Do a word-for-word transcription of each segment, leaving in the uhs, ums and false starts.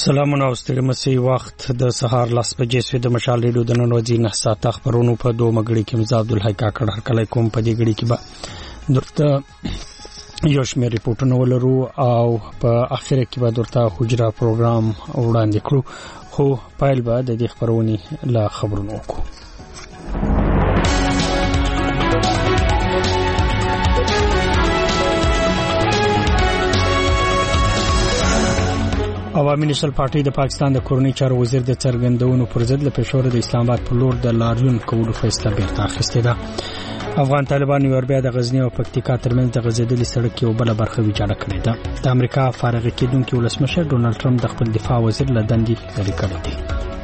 سلامونه او ستړي مسي وخت د سهار لاس بجې سوی د مشال ریډیو د نن ورځې نه ساعت خبرونو په دوه مګړي کې مزاب عبدالحی کاکړ هر کله کوم په دې غړي کې به درته یو شمېر ریپورتونه ولرو او په اخر کې به درته حجره پروګرام وړاندې کړو خو پایل به د دې خبرونې لا خبرونو وکړو. عوامي نېشنل پارټي د پاکستان د کورنۍ چارو وزیر د څرګندونو پر ضد له پېښور د اسلام آباد په لور د لاریون کولو فیصله بیرته اخیستې ده. افغان طالبان یو بیا د غزنی او پکتیکا ترمنځ د غزیدلې سړک یو بل برخه ویجاړه کړې ده. د امریکا فارغ کېدونکي ولسمشر ډونالد ټرمپ د خپل دفاع وزیر له دندې لرې کړی دی.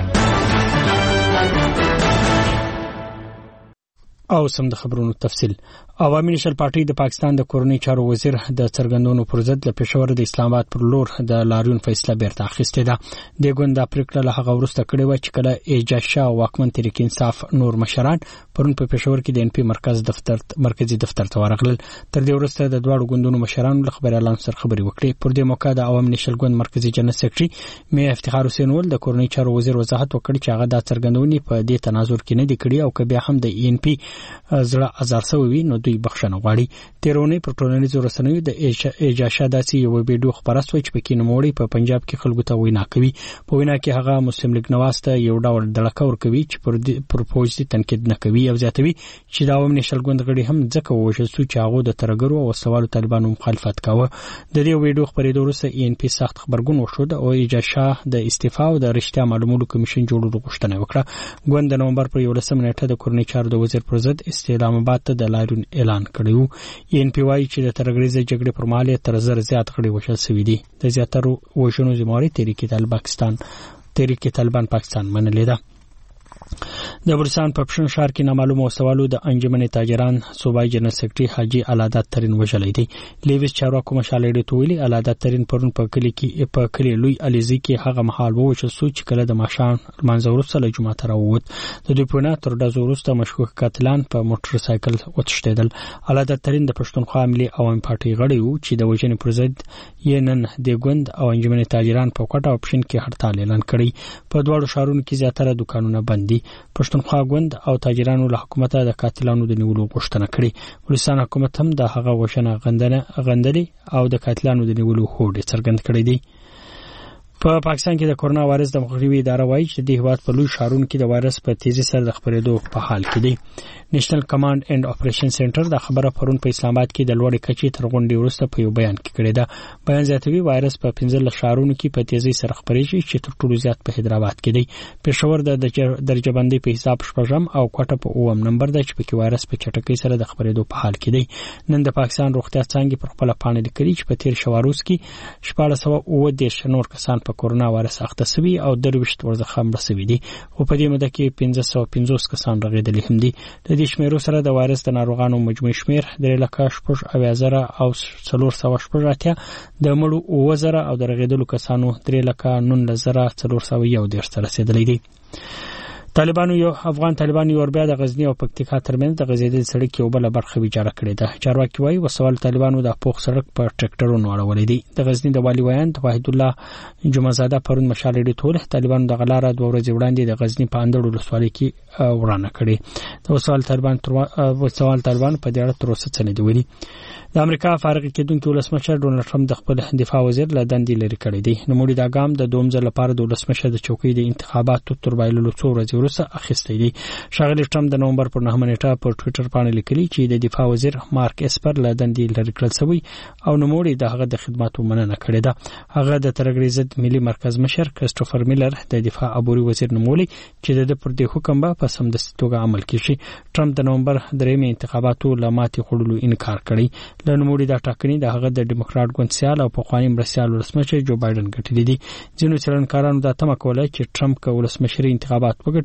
او سم د خبرونو تفصیل. عوامي نېشنل پارټي د پاکستان د کورنۍ چارو وزیر د څرګندونو پر ضد له پېښور د اسلام آباد پر لور د لاریون فیصله بیرته اخیستې ده. د ګوند پریکړه له هغه وروسته کړې و چې کله اعجاز شاه واکمن تحریک انصاف نور مشران پرون په پېښور کې د ان پی مرکز دفتر مرکزی دفتر ته ورغلل. تر دې وروسته د دواړو ګوندونو مشرانو له خبريالانو سره خبرې وکړې. پر دې موقع د عوامي نېشنل ګوند مرکزی جنرال سیکریټري مې افتخار حسین ول د کورنۍ چارو وزیر وضاحت وکړ چې هغه د څرګندونې په دې تناظر کې نه دی کړی او که بیا هم د ان پی زړه ازار شوی نو دوی بخښنه غواړي. تیرونی پر ټولنیزو رسنیو د اعجاز شاه داسې یو ویډیو خبره شوه چې پکې نوموړی په پنجاب کې خلکو ته وینا کوي. په وینا کې هغه مسلم لیگ نواز ته یو ډول دړکه ورکوي چې پر پر پوجي تنقید نه کوي او زیاتوي چې د عوامي نېشنل ګوند غړي هم ځکه ووژل شو چې هغه د ترګرو او سوالو طالبانو مخالفت کاوه. د دې ویډیو خبرېدو وروسته ان پی سخت خبرګون وشو او اعجاز شاه د استعفا او د رښتیا معلومولو کمیشن جوړولو غوښتنه وکړه. ګوند د نومبر پر یولسمه نیټه د کورنۍ چارو د وزیر پر ضد اسلام آباد ته د لاریون اعلان کړی. ان پی وايي چې د ترګریزه جګړې پر مهال تر زر زیات غړي وشل شوي دي. د زیاترو وژنو ذمہواری تحریک طالبان پاکستان تحریک طالبان پاکستان منلې ده. د بلوچستان په پښتون ښار کې نامعلومه وسوالو د انجمن تاجران صوبایي جنرال سیکریټري حاجی العادت ترين وژلې دي. لیویس چارواکو مشال ډېر تویلي العادت ترين پرون په کلی کې په کلی لوی الیزي کې هغه محل ووچل سو چې کله د ماشان منځ وروسته له جمعه تر ووت. د دوی په نه تر د وروسته مشکوک قاتلان په موټر سایکل وتښتیدل. العادت ترين د پښتونخوا ملي عوامي پارټي غړی وو چې د وژنې پر ضد یې نن د ګوند او انجمن تاجران په کوټه اپشن کې هړتال اعلان کړی. په دواړو ښارونو کې زیاتره دکانونه بند دي. پښتونخوا ګوند او تاجرانو له حکومت د قاتلانو د نیولو غوښتنه کړې. بلوچستان حکومت هم د هغه وژنه غندنه غندلې او د قاتلانو د نیولو هوډ څرګند کړی دی. په پاکستان کې د کورونا وایرس د مخنیوي اداره وایي چې د هیواد په لوی ښارونو کې د وایرس په تیزی سره د خپرېدو په حال کې دی. نېشنل کمانډ اینډ اپریشن سنټر د خبره پرون په اسلام آباد کې د لوړې کچې تر غونډې وروسته په یو بیان کې کړی ده. بیان زیاتوي وایرس په پنځه ښارونو کې په تیزی سره خپرېږي چې تر ټولو زیات په حیدرآباد کې دی. پېښور د درجه بندۍ په حساب شپږم او کوټه په اووم نمبر ده چې پکې وایرس په چټکۍ سره د خپرېدو په حال کې دی. نن د پاکستان روغتیا څانګې پر خپل پاڼه لیکلي چې په تیر شواروز کې شپږ سوه اووه دېرش نور کسان په کورونا وایرس اخته شوي او درویشت ورڅخه مړه شوي دي. خو په دې موده کې پنځه سوه پنځوس کسان رغېدلي هم دي. د دې شمیرو سره د وایرس د ناروغانو مجموعي شمیر درې لکه شپږ اویا زره او څلور سوه شپږ اتیا، د مړو اووه زره او د رغېدلو کسانو درې لکه نولس زره څلور سوه یو دېرش ته رسېدلی دي. طالبانو یو افغان طالبان یو بیا د غزنی او پکتیکا ترمنځ د غزیدل سړک یو بل برخه ویجاړه کړې ده. چارواکي وایي وسوال طالبانو د پوخ سړک په ټریکټرونو اړولې دي. د غزنی د والی ویاند وحید الله جمعزاده پرون مشال ډېر ټول طالبانو د غلاره دوه ورځې وړاندې د غزنی په اندړ ولسوالۍ کې ورانه کړې. د وسوال طالبان تر وسوال طالبان په دې اړه تر اوسه څه نه دی ویلي. د امریکا فارغ کېدونکي ولسمشر ډونالد ټرمپ د خپل دفاع وزیر له دندې لرې کړی دی. نوموړي دا ګام د دوم ځل لپاره د ولسمشر د چوکۍ د انتخاباتو تر بایللو څو ورځې وروسته اخیستی دی. ښاغلی ټرمپ د نومبر پر نهمه نیټه پر ټویټر باندې لیکلي چې د دفاع وزیر مارک اسپر له دندې لرې کړل شوی او نوموړي د هغه د خدماتو مننه کړې ده. هغه د ترګریز ضد ملي مرکز مشر کریسټوفر میلر د دفاع عبوري وزیر نوموړي چې د پر دې حکم به په سمدستي توګه عمل کړي. ټرمپ د نومبر درېمې انتخاباتو له ماتې خوړلو انکار کړی. له نوموړي دا ټاکنې د هغه د ډیموکراټ ګوند سیال او پخوانی مرستیال ولسمشر جو بایدن ګټلې دي. ځینو څېړنکارانو دا تمه کوله چې ټرمپ که ولسمشري انتخابات وګټي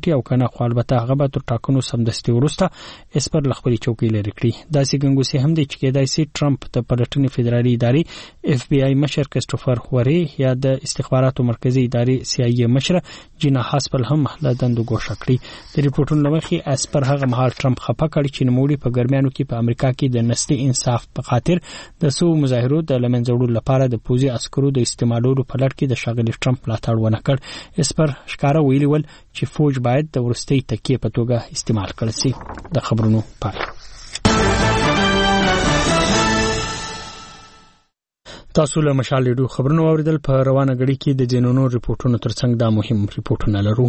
وګټي او کنه خو البته هغه به تر ټاکنو سمدستي ورسته اسپر لخپلي چوکۍ لري کړی دا سیګنګوسي هم د چې کېدای سي ټرمپ د پلټنې فدرالي ادارې اف بي آی مشر کریسټوفر وری یا د استخباراتو مرکزی ادارې سی آی ای مشر جینا هاسپل هم له دندو ګوښه کړی د ریپورتونو لمخې اسپر هغه مهال ټرمپ خپه کړی چې نوموړي په ګرمیانو کې په امریکا کې د نسلي انصاف په خاطر د سو مظاهرو د لمنځوړو لپاره د پوزي عسکرو د استعمالولو په لړ کې د شاغلي ټرمپ ملاتړ ونه کړ اسپر ښکارا ویلي ول چې فوج باید د ورستۍ تکیه په توګه استعمال کړي سي د خبرونو پای تاسو له مشال لیدو خبرونو اوریدل په روانه غړي کې د جنونو ریپورتونو ترڅنګ دا مهم ریپورتونه لرو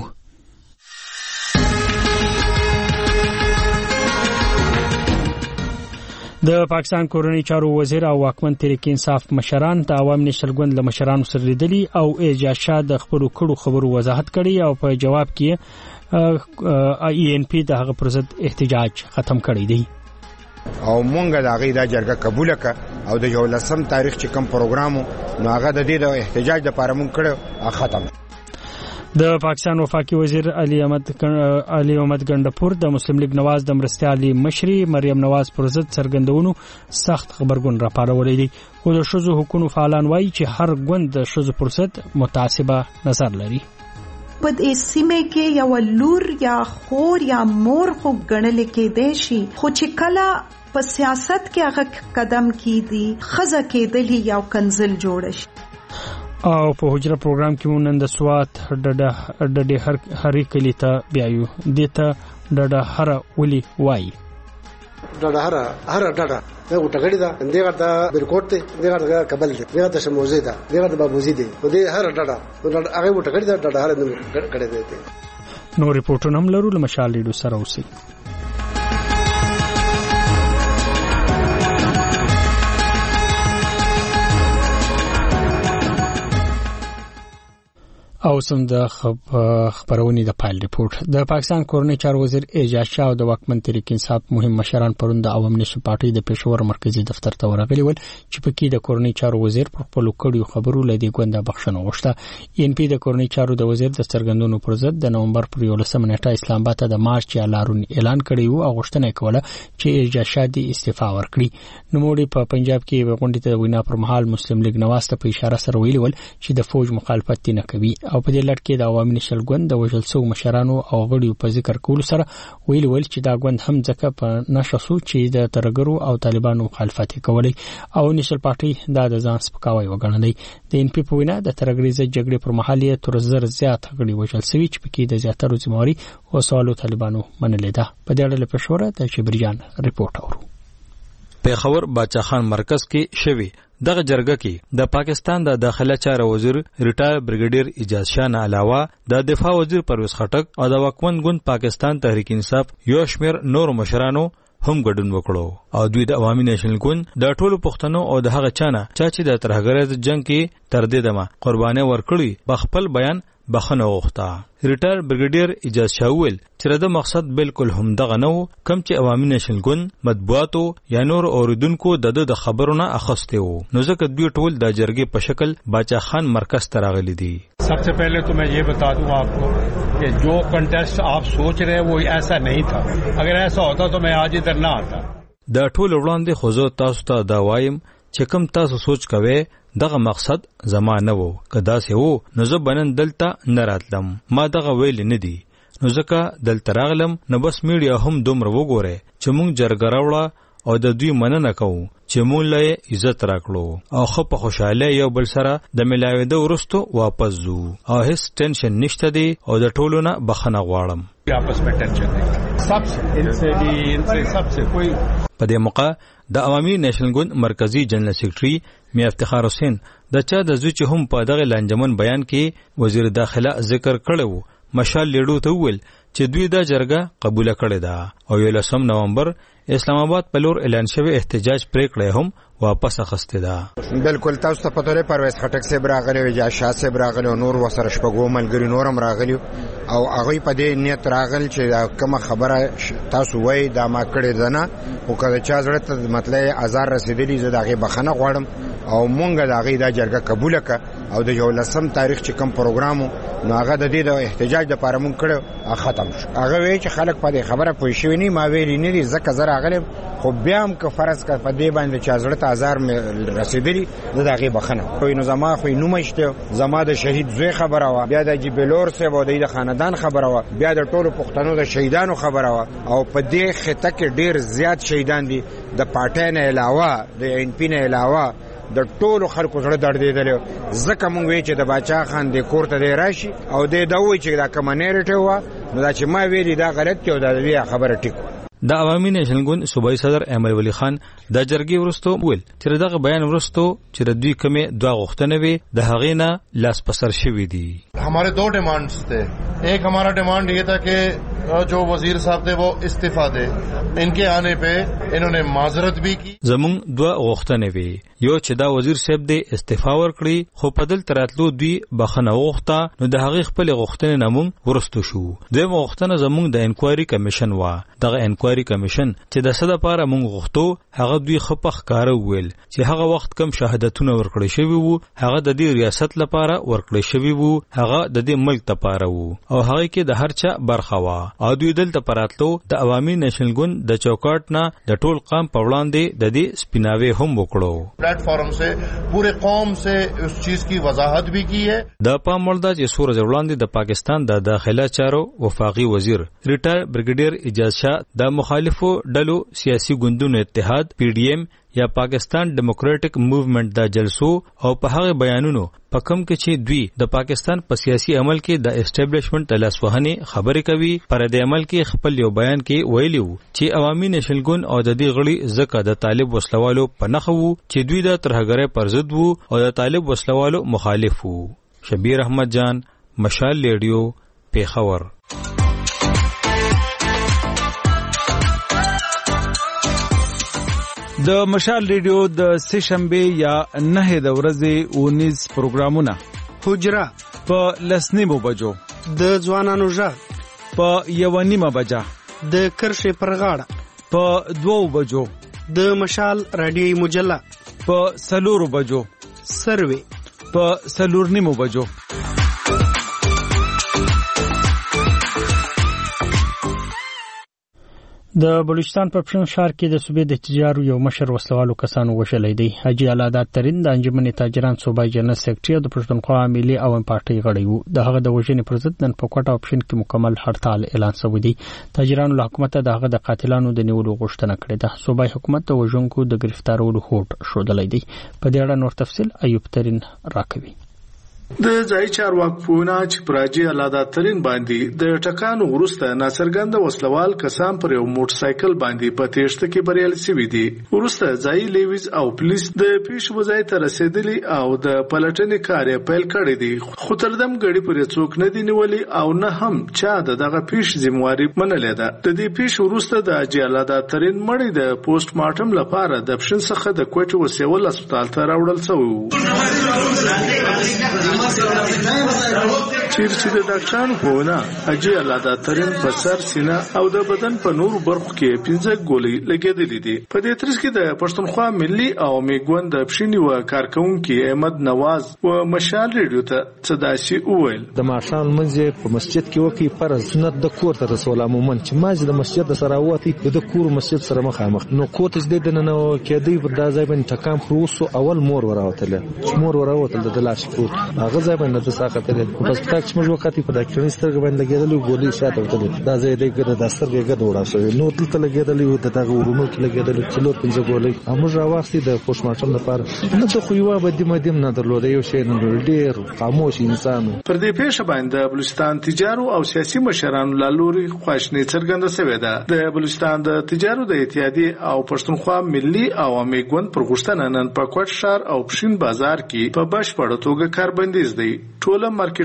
د پاکستان کورنۍ چارو وزیر او واکمن تحریک انصاف مشران د عوام نشل ګوند له مشرانو سره لیدلي او اعجاز شاه د خپل کړو خبرو وضاحت کړي او په جواب کې ای ان پی د هغه پر ضد احتجاج ختم کړی دی او مونږه د هغه د جرګه قبول کړه او د جولسم تاریخ چې کوم پروګرامو نو هغه د دې د احتجاج د لپاره مونږ کړو ختم د پاکستان وفاقي وزیر علي احمد علي احمد ګندپور د مسلم لیگ نواز د مرستيالي مشري مریم نواز پر ضد څرګندونو سخت خبرګون راپارولې دي خو د شذو حکومت فعالان وایي چې هر ګوند د شذو پر ضد متعصبه نظر لري په دې سیمه کې یو لور یا خور یا مور خو ګڼل کې دی شي خو چې کله په سیاست کې هغه قدم کیږي خزه کې دلی یو کنزل جوړ شي او په حجره پروګرام کې مونږ د سوات ډډه ډډه هر هرې کلی ته بیايو دته ډډه هر ولي وای ډډه هر هر ډډه دا وټګړی دا دغه د برکوټ ته دغه د کابل ته دغه د شموزه ده دغه د بابوزي ده په دې هر ډډه هغه وټګړی دا ډډه هر نه کړی دی نو ریپورټونه هم لرو لمشال لیدو سره اوسئ او سم د خبرونې د پایل ریپورت د پاکستان کورنۍ چارو وزیر اعجاز شاه او د واکمن تحریک انصاف مهم مشران پرون د عوام نشل پارټي د پېښور مرکزی دفتر ته ورغلي ول چې په کې د کورنۍ چارو وزیر په خپل کړیو خبرو لدی ګونده بخښنه وغوښته ان پی د کورنۍ چارو د وزیر د څرګندونو پر ضد د نومبر پر یولسمه نیټه اسلام آباد ته د مارچ یا لارون اعلان کړی وو او غوښتنه کوله چې اعجاز شاه د استعفا ورکړي نوموړي په پنجاب کې غونډې ته وینا پر مهال مسلم لیگ نواز ته په اشاره سره ویلي ول چې د فوج مخالفت نه کوي او په دې لړ کې د عوامي نشل ګوند د وژل شوو مشرانو او غړیو په ذکر کول سره ویلي ول چې دا ګوند هم ځکه په نشو چې د ترګرو او طالبانو مخالفت کوي او نشل پارټي دا د ځان سپکاوي وګڼلې د ان پی په وینا د ترګریزه جګړې پر مهال یې تر زر زیات غړي وژل شوي چې په کې د زیاترو ذمہواری او سوالو طالبانو منلې ده په دې اړه په شوره د شبرجان ریپورت اورو پیښور باچا خان مرکز کې شوی دغه جرګه کې د پاکستان د داخله چارو وزیر ریټایر بریګیډیر اعجاز شاه نه علاوه د دفاع وزیر پرویز خټک او د واکمن ګوند پاکستان تحریک انصاف یو شمیر نور مشرانو هم ګډون وکړو او دوی د عوامي نېشنل ګوند د ټولو پښتنو او د هغه چانه چې د ترهګرۍ جنگ کې تر دې دمه قرباني ورکړي په خپل بیان بخنه وغوښته ریټایر بریګیډیر اعجاز شاه ویل چې د مقصد بالکل هم دغه نه کم چې عوامي نېشنل ګوند مطبوعاتو یا نور اوریدونکو د د خبرونه اخسته وو نو ځکه دوی ټول د جرګې په شکل باچا خان مرکز ته راغلي دي सबसे पहले तो मैं ये बता दूं आपको कि जो कंटेस्ट आप सोच रहे हैं वो ऐसा नहीं था अगर ऐसा होता तो मैं आज इधर ना आता د ټول وړاندې خو زه تاسو ته دا وایم چې کوم تاسو سوچ کوئ دغه مقصد زما نه وو کدا سه وو نو زه بنن دلته نه راتلم ما دغه ویل نه دی نو ځکه دلته راغلم نو بس میډیا هم دومره وګوره چې مونږ جرګه راوړه او د دوی مننه کوو چې مونږ له عزت راکړو او خو په خوشاله یو بل سره د ملاویدو ورستو واپس ځو او هیڅ ټینشن نشته دی او د ټولو نه بخښنه غواړم आपस में टेंशन नहीं सब इनसे भी इनसे सबसे कोई په دې موقع د عوامي نېشنل ګوند مرکزی جنرال سیکریټري میا افتخار حسین د چا د زوی چې هم په دغه لنجمن بیان کې وزیر داخله ذکر کړو مشال لیډو ته ویل چې دوی دا جرګه قبول کړې ده او یولسم نومبر اسلام آباد په لور اعلان شوی احتجاج پریکړه هم واپس اخسته ده بالکل تاسو ته پته لري پرویز خټک صاحب راغلی او یا شاه صاحب راغلی او نور وسره شپږو ملګری نورم راغلی او هغه په دې نیت راغل چې کومه خبره تاسو وای دا ما کړې ده نه او کله چې زړه ته مطلب ازار رسیدلی زه دغه بخنه غواړم او مونږ د هغې دا جرګه قبوله کړه او د یولسم تاریخ چې کوم پروګرام نو هغه د دې د احتجاج لپاره مونږ کړو ختم شو. هغه وایي چې خلک په دې خبره پوه شوي نه، ما ویلي نه دي ځکه زه راغلی خو بیا هم که فرض کړه په دې باندې چې زړه ته ازار مې رسېدلي زه د هغې بخښنه کوم. نو زما خو یې نوم شته، زما د شهید زوی خبره وه، بیا د جبلور صاحب او د خاندان خبره وه، بیا د ټولو پښتنو د شهیدانو خبره وه. او په دې خطه کې ډېر زیات شهیدان دي د پارټۍ نه علاوه د این پی نه علاوه د ټولو خلکو زړه دردېدلی. ځکه مونږ وایو چې د باچا خان د کور ته دی راشي او دی دا وایي چې دا کومه نیریټیو وه نو دا چې ما ویلي دا غلط دی او دا د دې خبره ټیک وه. د عوامي نېشنل ګوند صوبایي صدر احمد ولی خان د جرګې وروسته ویل چې دغه بیان وروسته چې د دوی کمې دوه غوښتنې وي د هغې نه لاس په سر شوي دي. हमारे दो डिमांड्स थे. एक हमारा डिमांड ये था कि जो वजीर साहब थे वो इस्तीफा दे. इनके आने पे इन्होंने माजरत भी की. زمون دوه غوښتنې وي، یو چې دا وزیر صاحب دې استعفا ورکړي خو په دل تراتلو دوی بخنه وغوښته نو د هغې خپلې غوښتنې نه مونږ ورستو شو. دویمه غوښتنه زمونږ د انکوایري کمیشن وه. دغه انکوایري کمیشن چې د څه دپاره مونږ غوښتو هغه دوی ښه په ښکاره وویل چې هغه وخت کم شهادتونه ورکړی شوي وو هغه د دې ریاست لپاره ورکړی شوي وو، هغه د دې ملک لپاره وو او هغه کې د هر چا برخه وه. او دوی دلته پراتلو د عوامي نېشنل ګوند د چوکاټ نه د ټول قام په وړاندې د دې سپیناوی هم وکړو. پلیټ فارم سے پورے قوم سے اس چیز کی وضاحت بھی کی ہے. د پام وړ ده چې څو ورځې وړاندې د پاکستان د داخله چارو وفاقي وزیر ریټایر بریګیډیر اجاز شاه د مخالفو ډلو سیاسي ګوندونو اتحاد پی ډی ایم یا پاکستان ډیموکراټک موومېنټ د جلسو او په هغه بیانونو په کم کې چې دوی د پاکستان په سیاسي عمل کې د اسټابلیشمنت د لاسوهنې خبرې کوي پر دې عمل کې خپل یو بیان کې ویلي وو چې عوامي نېشنل ګوند او د دې غړي ځکه د طالب وسلوالو په نښه وو چې دوی د ترهګرۍ پر ضد وو او د طالب وسلوالو مخالف وو. شبیر احمد جان، مشال ریډیو، پیښور. د مشال ریډیو د سه شنبه یا نه د ورځې اونیز پروګرامونه حجره په لسنیمو بجو، د ځوانانو ژغ په یو نیمه بجه، د کرښې پر غاړه په دوو بجو، د مشال رادیوي مجله په سلورو بجو، سروي په سلور نیمو بجو. د بلوچستان په پښین ښار کې د صوبې د تجارو یو مشر وسلوالو کسانو وشلې دی. حاجی علادات ترين د انجمن تاجران صوبای جنرال سیکریټری د پښتونخوا ملي عوام پارټي غړی وو. دغه د وژنې پر ضد نن په کوټه او پښین کې مکمل هړتال اعلان شوی دی. تاجرانو له حکومت دغه د قاتلانو د نیولو غوښتنه کړې ده. صوبای حکومت د وژونکو د گرفتارولو هوډ شودلې دی. په دې اړه نور تفصيل ایوب ترين راکوي. د ځای چارواکونه چې پراجي علادات ترين باندې د ټکانو ورسته ناڅرګند وسلوال کسان پر یو موټر سایکل باندې په تېښته کې بریالي شوي دي. ورسته ځای لیویز او پولیس د پیښو ځای ته رسیدلي او د پلټنې کار یې پیل کړی دی، خو تر دم ګړي پر څوک نه دی نیولي او نه هم چا د دغه پیښې ذمہواري منلې ده. د دې پیښو ورسته د حاجي علادات ترين مړی د پوسټ مارټم لپاره د پښین څخه د کوټې وسیول هسپتال ته راوړل شوی و. چیرې چې د ډاکټرانو په وینا حاجي علادات ترين په سر، سینه او د بدن په نورو برخو کې پنځه ګولۍ لګېدلې دي. په دې ترڅ کې د پښتونخوا ملي عوامي ګوند د پښین یو کارکونکي احمد نواز و مشال ریډیو ته صداسي وویل د ماښام منځ په مسجد کې وکی فرض سنت د کور ته رسول عموما چې ماځ د مسجد سره وتی د کور مسجد سره مخامخ نو کوته دې د نن کې دی په دازای باندې ټکام خروسو اول مور وراوتل مور وراوتل د لاش پروت هغه ځای باندې د ساقته د هسپتال چې موږ وکړی په ډاکټري سترګ باندې لګیدلې ګولې شاته وتل دا ځای دې ګره د سترګې ګډ وړا شوی نو دلته لګیدلې و دغه ورونو کې لګیدلې څلور پنځه ګولې موږ راوستي د پوسټ مارټم لپاره نو ته خو یو بدی مدیم نه درلوده یو شی نه ډېر خاموش انسان. پر دې پیښه باندې بلوچستان تجارو او سیاسي مشرانو لالوري خواشنی څرګنده شوې ده. د بلوچستان د تجارو د اتحادیې او پښتونخوا ملي عوامي ګوند پر غوښتنه نن په کوټ ښار او پښین بازار کې په بشپړه توګه کاربندیز دی. ټول مارکیټونه او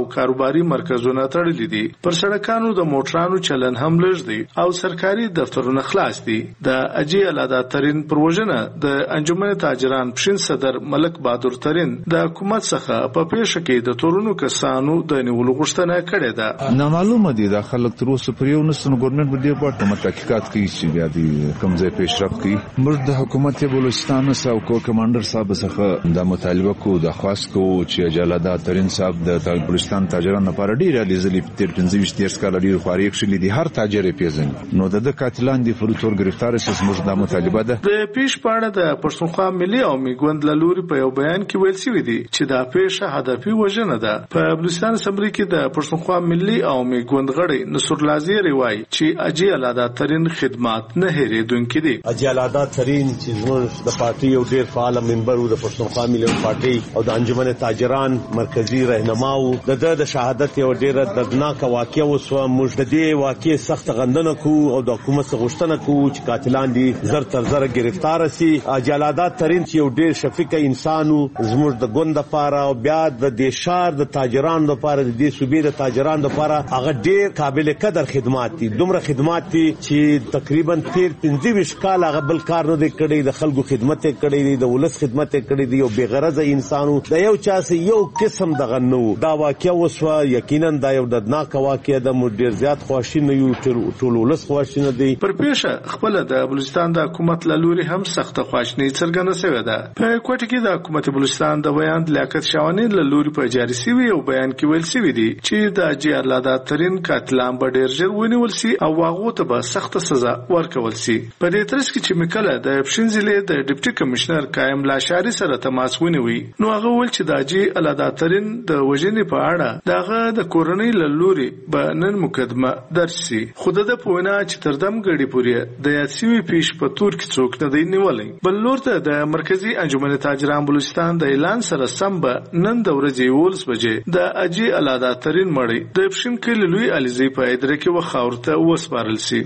او کاروباري مرکزونه تړلي دي. پر سړکانو د موټرانو چلن هم لږ دی او سرکاري دفترونه خلاص دي. د اجي الادا ترين پروژنه د انجمن تاجران پښین صدر ملک بہادر ترين د حکومت څخه په پیښه کې د تورونو کسانو د نیولو غوښتنه کړې ده. نه معلومه دي د خلک تر اوسه پر یو نسن ګورنمنت په دې په کومه تحقیقات کوي چې بیا دي کوم ځای پیشرفت کوي. موږ د حکومت بلوچستان سره او کمانډر صاحب څخه د مطالبه کو د خاص کو چې جلادا ترين صاحب د بلوچستان تاجرانو لپاره ډیر لیزلي تر پنځه ویشت ډیر سکاله ډیر خاري شلې دي. هر تاجر پیژني نو د قاتلان دي فروتور گرفتار شي. موږ د مطالبه ده د پیش پاړه د پښتونخوا ملي او میګوند لوري په یو بیان کې ویل شوی دی چې دا پیښه هدفي وژنه ده. په بلوچستان اسمبلی کې د پښتونخوا ملي او میګوند غړي نصر لازی روایت چې اجي الادا ترين خدمات نه هېریدونکې دي. اجي الادا ترين چې زموږ د پارټي یو ډیر فعال ممبر او د پښتونخوا ملي پارټي او د انجمن تاجران مرکزی رهنما او د د شهادت یو ډیر دردناک واقعه وسو. موږ د دې واقعې سخت غندنه کو او د حکومت څخه غوښتنه کو چې قاتلان دي زر تر زر گرفتار شي. اجي الادا ترين چې یو ډیر شفیق انسانو زموږ د ګوند لپاره او بیا د دیشار د تاجرانو لپاره د دې صوبې د تاجرانو لپاره هغه ډیر قابل قدر خدمات دي. دومره خدمات دي چې تقریبا تیر پنځه ویشت کال هغه بل کار نه دی کړی. د خلکو خدمت کړی دی، د ولس خدمت کړی دی. یو بے غرضه انسانو د یو چا سه یو قسم دغه نو دا واقعیا وسوه. یقینا دا یو دردناک واقعیا د مو ډیر زیات خواشي نه یو ټول ولس خواشي نه دی. پر پیښه خپل د بلوچستان د حکومت لوري هم سخت خواشنی څرګنده شوې ده. په کوټه کې د حکومت بلوچستان د بیان لیاقت شاونی لوري په جاری سوي او بیان کې ویل سوي دي چې د اجي الادا ترين قاتلان به ډیر ژر ونیول شي او واغو ته به سخت سزا ورکول شي. په دې ترڅ کې چې مکله د پښین ضلع د ډیپټي کمشنر قائم لاشاري سره تماس ونیوي نو هغه ول چې د اجي الادا ترين د وژنې په اړه دغه د کورنۍ لوري به نن مقدمه درج شي. خود د پوینا چې تردم غړي پوري د یاسوي پیش په تور کې څوک نه دی نیولې. بل لور ته د مرکزی انجمن تاجران بلوچستان د اعلان سره سم به نن د ورځې ولس بجې د اجي الادا ترين مړی د پښین کې لوی علي په ادره کې وخاورته وسپارل شي.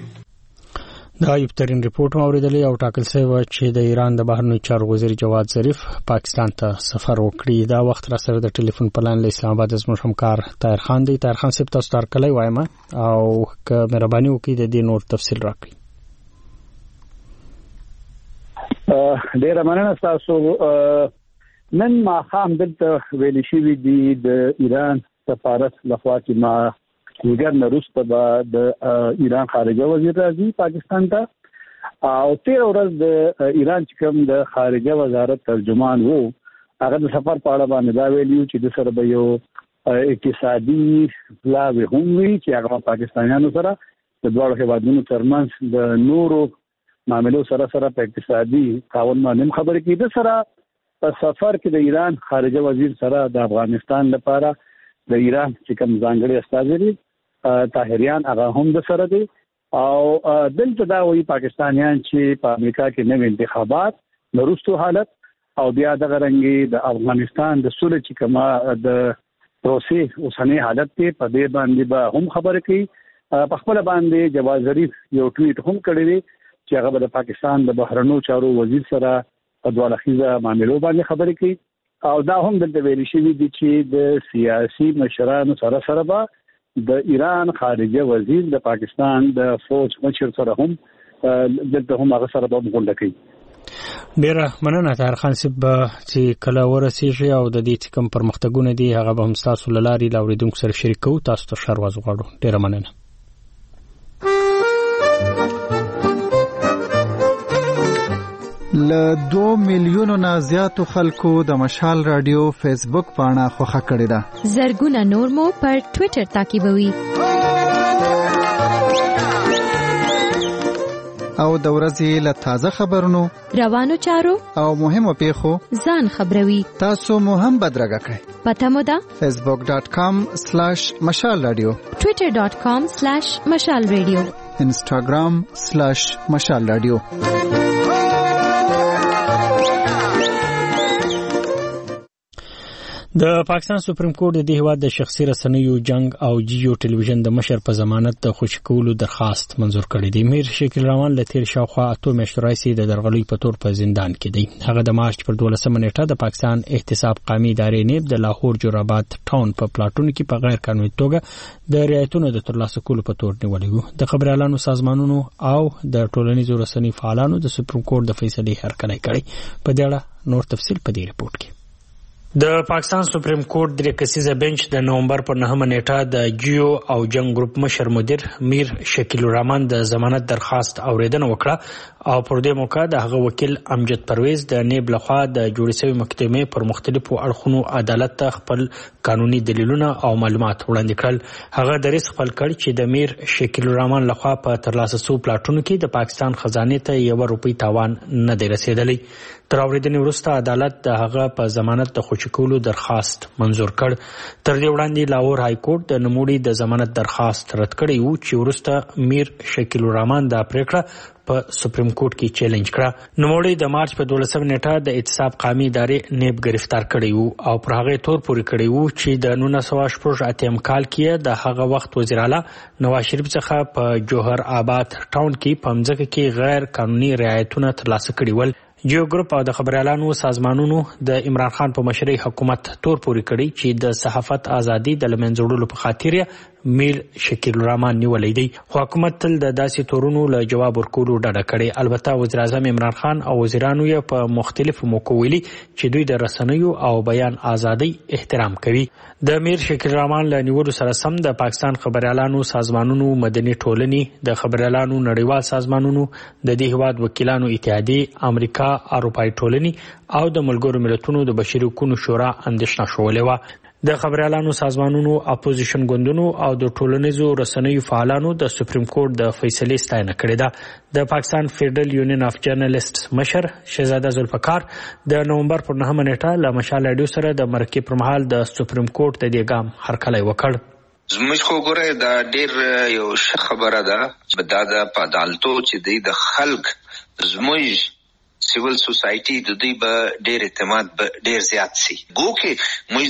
دا ایب ترین ریپورت اوریدلی او ټاکل شوی چې د ایران د بهرنیو چارو وزیر جواد ظریف پاکستان ته سفر وکړي. دا وخت را سره د ټلیفون پلان له اسلام آباد زموږ همکار طاهر خان دی. طاهر خان صاحب تاسو تر کله وایم او که مهرباني وکړئ د دې نور تفصیل راکړئ. ډیره مننه تاسو. نن ما خام دلته ویل شوی دی د ایران سفارت لخوا چې ما دیگر نرسته به د ایران خارجه وزیر راځي پاکستان ته او تیر ورځ د ایران چې کوم د خارجه وزارت ترجمان وو هغه د سفر په اړه باندې دا ویلي چې د سره به یو اقتصادي پلاوی هم وي چې هغه پاکستانیانو سره د دوه هیوادونو ترمنځ د نورو معاملو سره سره په اقتصادي تعاون باندې خبرې کیده. سره په سفر کې د ایران خارجه وزیر سره د افغانستان لپاره د ایران چې کوم ځانګړي استازي طاهریان هغه هم د سره دي او دلته دا وایي پاکستانیان چې په امریکا کې نوې انتخابات وروسته حالت او بیا د غرنګي د افغانستان د سولې چې کومه د پروسې اوسنۍ حالت کې په دې باندې به هم خبرې کوي. په خپل باندې جواد ظریف یو ټویټ هم کړی دی چې هغه د پاکستان د بهرنیو چارو وزیر سره په دوه لخیزه معاملو باندې خبرې کوي او دا هم دلته ویل شوی دی چې د سیاسي مشرانو سره سره به د ایران خارجه وزیر د پاکستان د فوج مشر سره هم دلته هم هغه سره به غونډه کوي. ډیره مننه طاهر خان صاحب چې کله ورسیږي او د دې کوم پرمختګونه دي هغه به هم تاسو لاري لاوریدونکو سره شریکو. تاسو ته ښه ورځ غواړو. ډیره مننه. له دو میلیونو نه زیاتو خلکو د مشال رادیو فیسبوک پاڼه خوښه کړې ده. زرګونه نور مو پر ټوئیټر تعقیبوي او د ورځې له تازه خبرونو روانو چارو او مهمو پیښو ځان خبروي. تاسو مو هم بدرګه کړئ. پته مو ده فیسبوک ډاٹ کام سلیش مشال رادیو، ټوئیټر ډاٹ کام سلیش مشال رادیو، انسټاګرام سلیش مشال رادیو. د پاکستان سپریم کورټ د هیواد د شخصي رسنیو جنگ او جیو ټلویزیون د مشر په ضمانت د خوشی کولو درخواست منزور کړی دی. میر شکیل روان له تیر شاوخوا اتو میاشتو راځي د درغلۍ په تور په زندان کې دی. هغه د مارچ پر دولسمه نیټه د پاکستان احتساب قومي ادارې نیب د لاهور جوراباد ټاون په پلاټونو کې په غیر قانوني توګه د رعایتونو د ترلاسه کولو په تور نیولې وو. د خبريالانو سازمانونو او د ټولنیزو رسنیو فعالانو د سپریم کورټ د فیصلې هرکلی کړی. په دې اړه نور تفصیل په دې ریپورت کې. د پاکستان سپریم کورټ د کسیزه بنچ د نومبر پر نهمه نیټه د جیو او جنگ ګروپ مشر مدیر میر شکیل الرحمن د ضمانت درخواست اوریدنه وکړه او پر دې موقع د هغه وکیل امجد پرویز د نیب لخوا د جوړې شوی محکمې پر مختلفو اړخونو عدالت ته خپل قانوني دلیلونه او معلومات وړاندې کړل. هغه درس خپل کړ چې د میر شکیل الرحمن لخوا په ترلاسه شوی پلاټونو کې د پاکستان خزانه ته یو روپۍ تاوان نه دی رسیدلی. تر اوریدنې وروسته عدالت د هغه په ضمانت د خوشی کولو درخواست منزور کړ. تر دې وړاندې لاهور های کورټ د نوموړي د ضمانت درخواست رد کړی و چې وروسته میر شکیل الرحمن د پریکړه په سپریم کورټ کې چیلنج کړه. نوموړي د مارچ په دولسمه نیټه د احتساب قومي ادارې نیب گرفتار کړی و او پر هغه تور پورې کړی و چې د نولس سوه شپږ اتم کال کې د هغه وخت وزیر اعلی نواز شریف څخه په جوهر آباد ټاون کې په مځکه کې غیر قانوني رعایتونه ترلاسه کړي ول. جیو ګروپ او د خبريالانو سازمانونو د عمران خان په مشرۍ حکومت تور پورې کړی چې د صحافت ازادي د لمنځه وړلو په خاطر میر شکیل الرحمن نیولې دی. خو حکومت تل د داسې تورونو له جواب ورکولو ډډه کړې. البته وزیر اعظم عمران خان او وزیرانو یې په مختلفو موقعو ویلي چې دوی د رسنیو او بیان ازادي احترام کوي. د میر شکیل الرحمن له نیولو سره سم د پاکستان خبريالانو سازمانونو، مدني ټولنې، د خبريالانو نړیوال سازمانونو، د دې هیواد وکیلانو اتحادیه، امریکا، اروپای ټولنې او د ملګرو ملتونو د بشري حقوقو شورا اندېښنه شولې وه. د خبريالانو سازمانونو، اپوزیشن ګوندونو او د ټولنیزو رسنیو فعالانو د سپریم کورټ د فیصلې ستاینه کړې ده. د پاکستان فیډرل یونین اف جرنالستس مشر شهزاده ذوالفقار د نومبر پر نهمه نیټه له مشال رادیو سره د مرکې پر مهال د سپریم کورټ د دې ګام هرکلی وکړ. زموږ خو ګوره دا ډېر یو ښه خبره ده دا د په عدالتو چې دی د خلک زموږ سیول سوسایټي د دوی به ډېر اعتماد به ډېر زیات سي. ګوکې موږ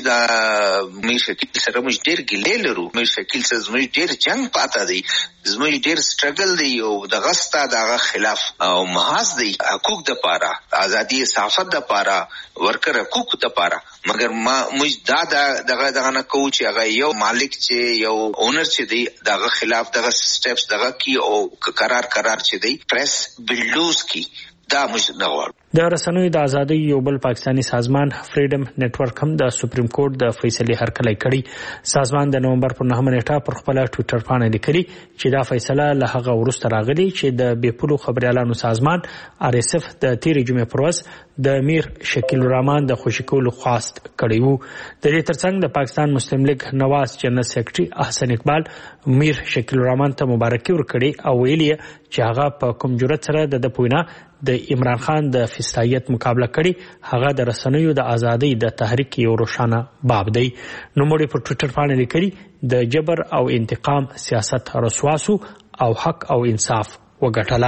د میر شکیل سره موږ ډېر ګیلې لرو. میر شکیل سره زموږ ډېر جنګ پاته دی، زموږ ډېر سټرګل دی او دغه ستا د هغه خلاف او محاذ دی حقوق د پاره، ازادي صحافت د پاره، ورکر حقوق د پاره. مګر ما موږ دا دغه دغه نه کوو چې هغه یو مالک چې یو اونر چې دی دغه خلاف دغه سټیپس دغه کی او قرار قرار چې دی پریس بلډوز کی دا موږ نه غواړو. د رسنیو د ازادۍ یو بل پاکستانی سازمان فریډم نتورک هم د سپریم کورټ د فیصلې هرکلی کړی. سازمان د نومبر پر نهمه نیټه پر خپل ټوئیټر باندې لیکلي چې دا فیصله له هغه وروسته راغلی چې د بیپولو خبريالانو سازمان آر اس اف د تیرې جمعې پر ورځ د میر شکیل الرحمن د خوشی کولو خواست کړی وو. د دې ترڅنګ د پاکستان مسلم لیگ نواز جنرال سیکرټري احسن اقبال میر شکیل الرحمن ته مبارکي ورکړي او ویلي چې هغه په کوم جرأت سره د پوینا د عمران خان د فسادیت مقابله کړي. هغه د رسنیو د ازادۍ د تحریک یو روښانه باب دی. نوموړي په ټوئیټر باندې لیکلي د جبر او انتقام سیاست رسواسو او حق او انصاف وګټله.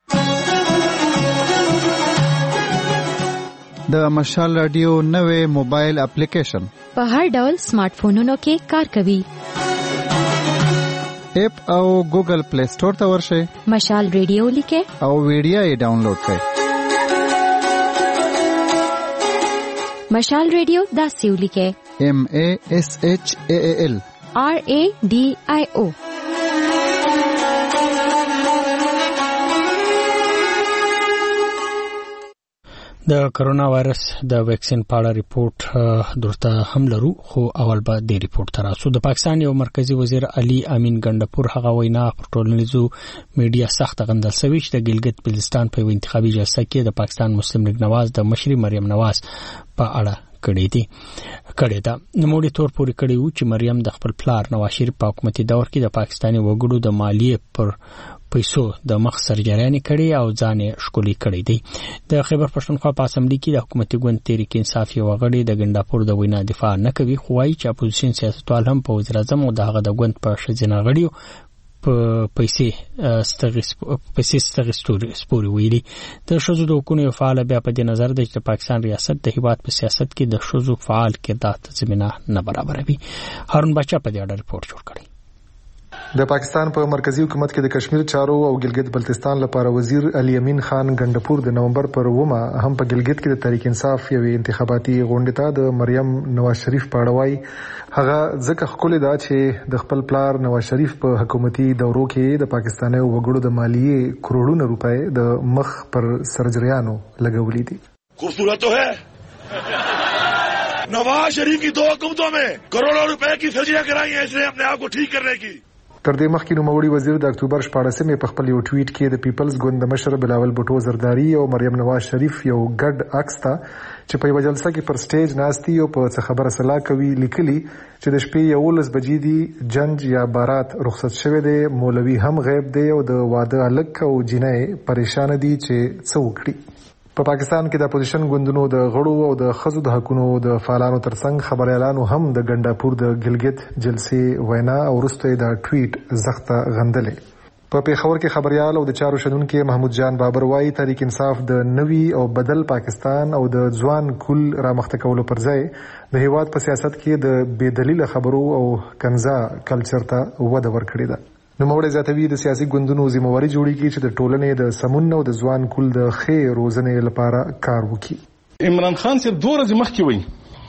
د مشال رادیو نوې موبایل اپلیکیشن په هر ډول سمارټ فونونو کې کار کوي. اپ او ګوګل پلی سٹور ته ورشئ، مشال ریډیو لیکئ او ویډیو یې ډاونلوډ کړئ. مشال ریډیو داسې ولیکئ ایم ا اس ایچ ا ال آر ا ډي آی او. د کرونا وایرس د ویکسین په اړه ریپورت درته هم لرو، خو اول به د ریپورت تراسو. د پاکستان یو مرکزی وزیر علي امین ګندپور هغه وینا پر ټولنیزو میډیا سخت غندل شوی چې د ګلګت بلتستان په انتخابي جلسه کې د پاکستان مسلم لیگ نواز د مشري مریم نواز په اړه کړی دی کړی دا. نوموړي تور پورې کړی و چې مریم د خپل پلار نواز شریف په حکومتي دور کې د پاکستاني وګړو د مالیې پر پیسو د مخ سرجریانې کړي او ځان یې ښکلي کړی دی. د خیبر پښتونخوا په اسمبلی کې د حکومتي ګوند تحریک انصاف یو غړي د ګنداپور د وینا دفاع نه کوي، خو وايي چې اپوزیشن سیاستوال هم په وزیر اعظم او د هغه د ګوند په شذینه غړیو په پیسې ستغیس پیسې ستغیس سپوري ویلي د شوزو د حکومت فعال بیا په دې نظر د پاکستان ریاست د هیواد په سیاست کې د شوزو فعال کردار ته زمينه نه برابروي. هارون بچا په دې اړه ریپورت جوړ کړی. د پاکستان په مرکزی حکومت کې د کشمیر چارو او ګلګت بلتستان لپاره وزیر علي امین خان ګندپور د نومبر پر ومه هم په ګلګت کې د تحریک انصاف یوې انتخاباتي غونډې ته د مریم نواز شریف پاړوي. هغه ځکه خپل دا چې د خپل پلار نواز شریف په حکومتي دورو کې د پاکستاني وګړو د مالیې کروڑونو روپے د مخ پر سرجریانو لګولې دي. خوبصورت تو ہے नवाज शरीफ की दो हुकूमतों में करोड़ों रुपए की सर्जरियां कराई हैं इसने अपने आप को ठीक करने की. تر دې مخکې نوموړي وزیر د اکتوبر شپاړسمې په خپل یو ټویټ کې د پیپلز ګوند مشر بلاول بوټو زرداری او مریم نواز شریف یو ګډ عکس ته چې په یو جلسه کې پر سټیج ناستي او په څه خبره سلا کوي لیکلي چې د شپې یولس بجې دي جنج یا بارات رخصت شوه دی مولوي هم غیب دی او د واده الک او جنې پریشان دي چې څه وکړي. په پاکستان کې د اپوزیشن ګوندونو د غړو او د خزو د حقونو د فعالانو ترڅنګ خبريالانو هم د ګنداپور د ګلګت جلسې وینا او وروسته د ټویټ زخته غندلې. په پیښور کې خبريال او د چارو شنونکو محمود جان بابر وايي تحریک انصاف د نوي او بدل پاکستان او د ځوان کل را مخته کولو پر ځای د هیواد په سیاست کې د بې دلیل خبرو او کنزا کلچر ته وده ورکړې ده. نو موږ زیاتوي د سیاسي ګوندونو ذمہواری جوړی کی چې د ټولنې د سمون او د ځوان کول د خیر روزنې لپاره کار وکړي. عمران خان صاحب دوه ورځې مخکې وایي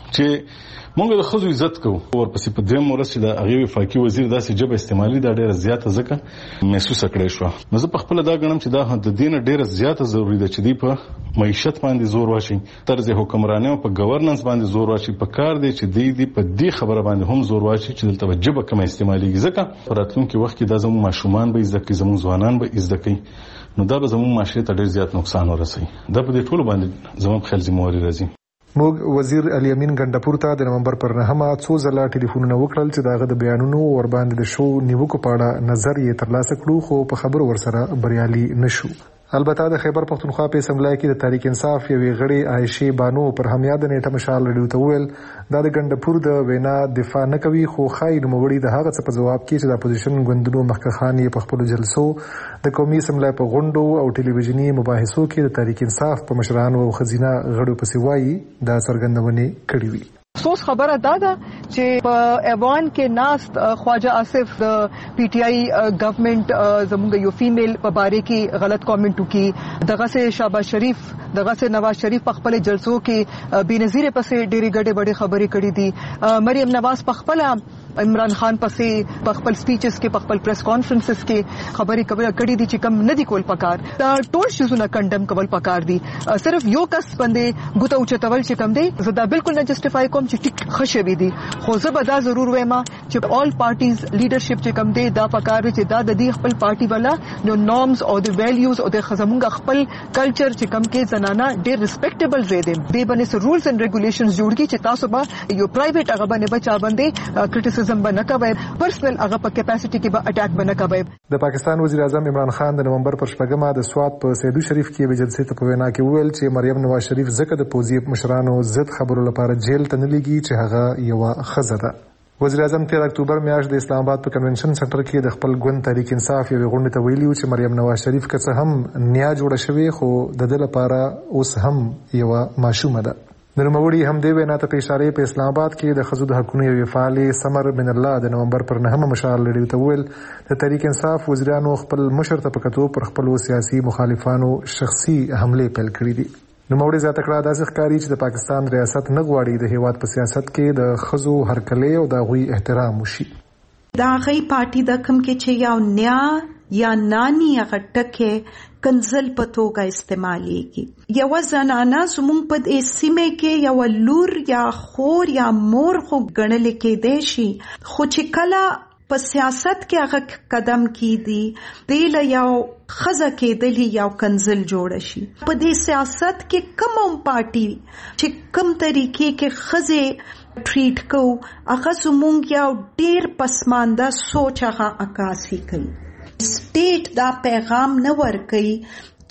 چې موږ د خزو عزت کوو ورپسې په دیم ورځ چې د هغه وفاقي وزیر داسې جبه استعمالي دا ډیره زیاته ځکه محسوس کړی شو. نو زه په خپل دا غنم چې دا د دینه ډیره زیاته ضروری ده چې دی په معیشت باندې زور واشي طرز حکمراني او په گورننس باندې زور واشي په کار دی چې دی دی په دې خبره باندې هم زور واشي چې دلته جبه کم استعمالي ځکه په راتلونکي وخت کې دا زموږ ماشومان به عزت کوي زموږ ځوانان به عزت کوي نو دا به زموږ معاشره ته ډیر زیات نقصان ورسوي. دا په دې ټولو باندې زموږ خپل ذمہواری راځي. موږ وزیر علي امین ګندپور ته د نومبر پر نهمه څو ځله ټلیفونونه وکړل چې داغه د بیانونو ور باندې د شو نیوکو په اړه نظر یې ترلاسه کړو خو په خبرو ورسره بریالي نشو. البته د خیبر پختونخوا په اسمبلی کې د تحریک انصاف یوې غړي عائشه بانو پر همیاد نیټه مشال لډیو ته ویل دا د ګندپور د وینا دفاع نه کوي خو خای نوموړي د هغه څه په جواب کې چې د اپوزیشن ګوندونو مخکخان یې په خپل جلسو د قومي اسمبلی په غونډو او ټلویزیونی مباحثو کې د تحریک انصاف په مشرانو او خزینه غړو په سیوایي دا څرګندونه کړې وي. افسوس خبره دا ده چې په ایوان کې ناست خواجه آصف د پی ټی آی گورنمنت زموږ یو فیمیل په باره کې غلط کامنٹ وکي دغه سه شهباز شریف دغه سه نواز شریف په خپل جلسو کې بینظیر پسې ډېری ګډه بډې خبرې کړې دي. مریم نواز په خپل عمران خان پسې په خپل سپیچز کې په خپل پریس کانفرنسز کې خبرې کړې دي چې کم نه دي کول پکار دا ټول شیزونه کنډم کول پکار دي. صرف یو کس باندې ګوته اوچتول چې کم دی زه دا بالکل نه جسټیفای کوم چې ټیک خشوي دي خو زه به دا ضرور وایم چې آل پارټیز لیډرشپ چې کم دی دا پکار چې دا د دې خپل پارټي والا نو نورمز او د ویلیوز او د خزمونګ خپل کلچر چې کم کې زنانه ډېر ریسپیکټیبل زی دي دې باندې رولز اینڈ ریګولیشنز جوړ کی چې تاسو به یو پرایویټ هغه باندې بچا باندې کرټیسزم باندې کوي پرسنل هغه په کیپاسټي کې به اٹیک باندې کوي. د پاکستان وزیر اعظم عمران خان د نومبر پر شپږمه د سوات په سیدو شریف کې به جلسې ته په وینا کې ویل چې مریم نواز شریف زکه د پوزي مشرانو ضد خبرو لپاره جیل ته نه لګي چې هغه یو خزه ده. وزیر اعظم تیر اکتوبر میاشت د اسلام آباد په کنونشن سنټر کې د خپل ګوند تحریک انصاف یو غونډه ته ویلي چې مریم نواز شریف که څه هم نیا جوړه شوی خو د دې لپاره اوس هم یو ماشومه ده. د نوموړي هم دی وینا ته په اشاره په اسلام آباد کې د خزو د حقوقو یو فعال سمر بن الله د نومبر پر نهمه مشال لري ته ویل د تحریک انصاف وزیرانو خپل مشر ته پکتو پر خپل سیاسي مخالفانو شخصي حمله پیل کړې دي. نوموړي زیاته کړه د ځخکاری چې د پاکستان ریاست نه غواړي د هیواد په سیاست کې د خزو هرکلې او د غوي احترام وشي. دا غي پارټي د کم کې چې یو نیا یا نانی هغه ټکه کنزل په توګه استعمالېږي. یو زنانه زموږ په دې سیمه کې یو لور یا خور یا مور خو ګڼل کېدای شي خو چې کله په سیاست کې هغه قدم کیدی دیل یو خزه کېدلی یو کنزل جوړ شي. په دې سیاست کې کوم پارټي چې کوم طریقې کې خزه ټریټ کو هغه زموږ یو ډیر پسمانده سوچ هغه عکاسي کوي. سټیټ دا پیغام نه ورکوي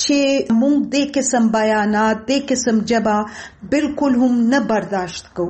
چې مونږ د قسم بیانات د قسم جبا بالکل هم نه برداشت کو.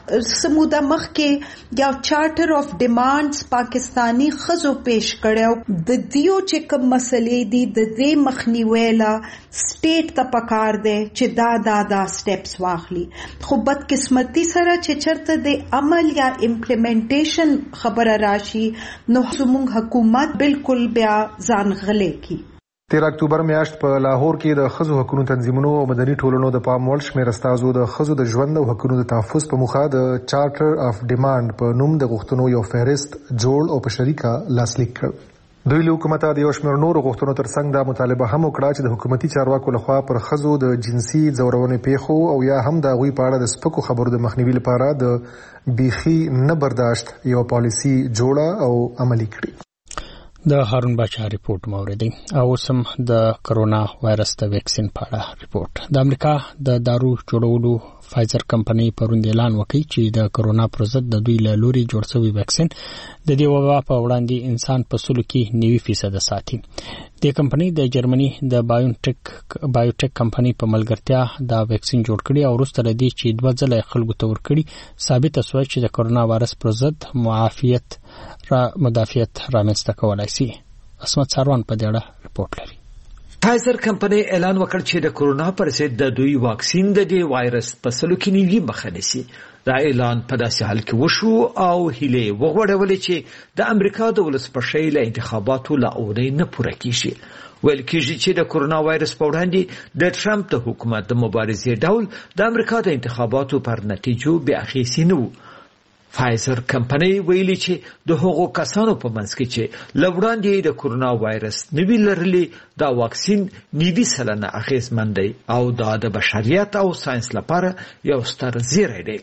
سموده مخ کې یو چارټر اف ډیمانډز پاکستانی خزو پیش کړو د دیو چې کوم مسلې دي د دې مخنیوي لا سټیټ ته پکار دی چې دا دا دا سټیپس واخلي. خو بد قسمتي سره چې چرته د عمل یا امپلیمنټیشن خبره راشي نو زموږ حکومت بالکل بیا ځان غلې کی. تیر اکتوبر میاشت په لاهور کې د ښځو حقوقو تنظیمونو او مدني ټولنو د پام وړ شمېر استازو د ښځو د ژوند او حقوقو د تحفظ په موخه د چارټر اف ډیمانډ په نوم د غوښتنو یو فهرست جوړ او په شریکه لاسلیک کړ. دوی له حکومت د یو شمېر نورو غوښتنو ترڅنګ دا مطالبه هم وکړه چې د حکومتي چارواکو لخوا پر ښځو د جنسي ځورونې پیښو او یا هم د هغوی په اړه د سپکو خبرو د مخنیوي لپاره د بیخي نه برداشت یو پالیسي جوړه او عملي کړي. د هارون باچا ریپورت موردی او سم د کرونا وایرس د ویکسین په اړه ریپورت. د امریکا د دارو جوړولو فایزر کمپنی پروند اعلان وکړ چې د کرونا پر ضد د دوی له لوري جوړ شوی ویکسین د دې وبا په وړاندې انسان په سلو کې نوي فیصد ساتي. د کمپنی د جرمني د بایوټیک بایوټیک کمپنی په ملګرتیا دا ویکسین جوړ کړي او وروسته لدی چې دوه ځله خلکو ته ورکړي ثابت شوه چې د کرونا وایرس پر ضد معافیت را مدافعت رامنځته کولای شي. اسمت ساروان په دې اړه ریپورت لري. فایزر کمپنی اعلان وکړ چې د کرونا پر ضد د دوی واکسین د دې وایرس په سلو کې نیوي مخه نیسي. دا اعلان په داسې حال کې وشو او هیله وغوړولې چې د امریکا د ولسمشر له انتخاباتو لا اورې نه پوره کیږي. ویل کېږي چې د کرونا وایرس په وړاندې د ټرمپ د حکومت د مبارزې ډول د امریکا د انتخاباتو پر نتیجو بیا اخیسي نه وو. فایزر کمپنی ویلي چې د هغو کسانو په منځ کې چې لوړاندې د کرونا وایرس نوی لرلي دا واکسین نیوي سلنه اغیزمن دی او دا د بشریت او ساينس لپاره یو ستر زیری دی.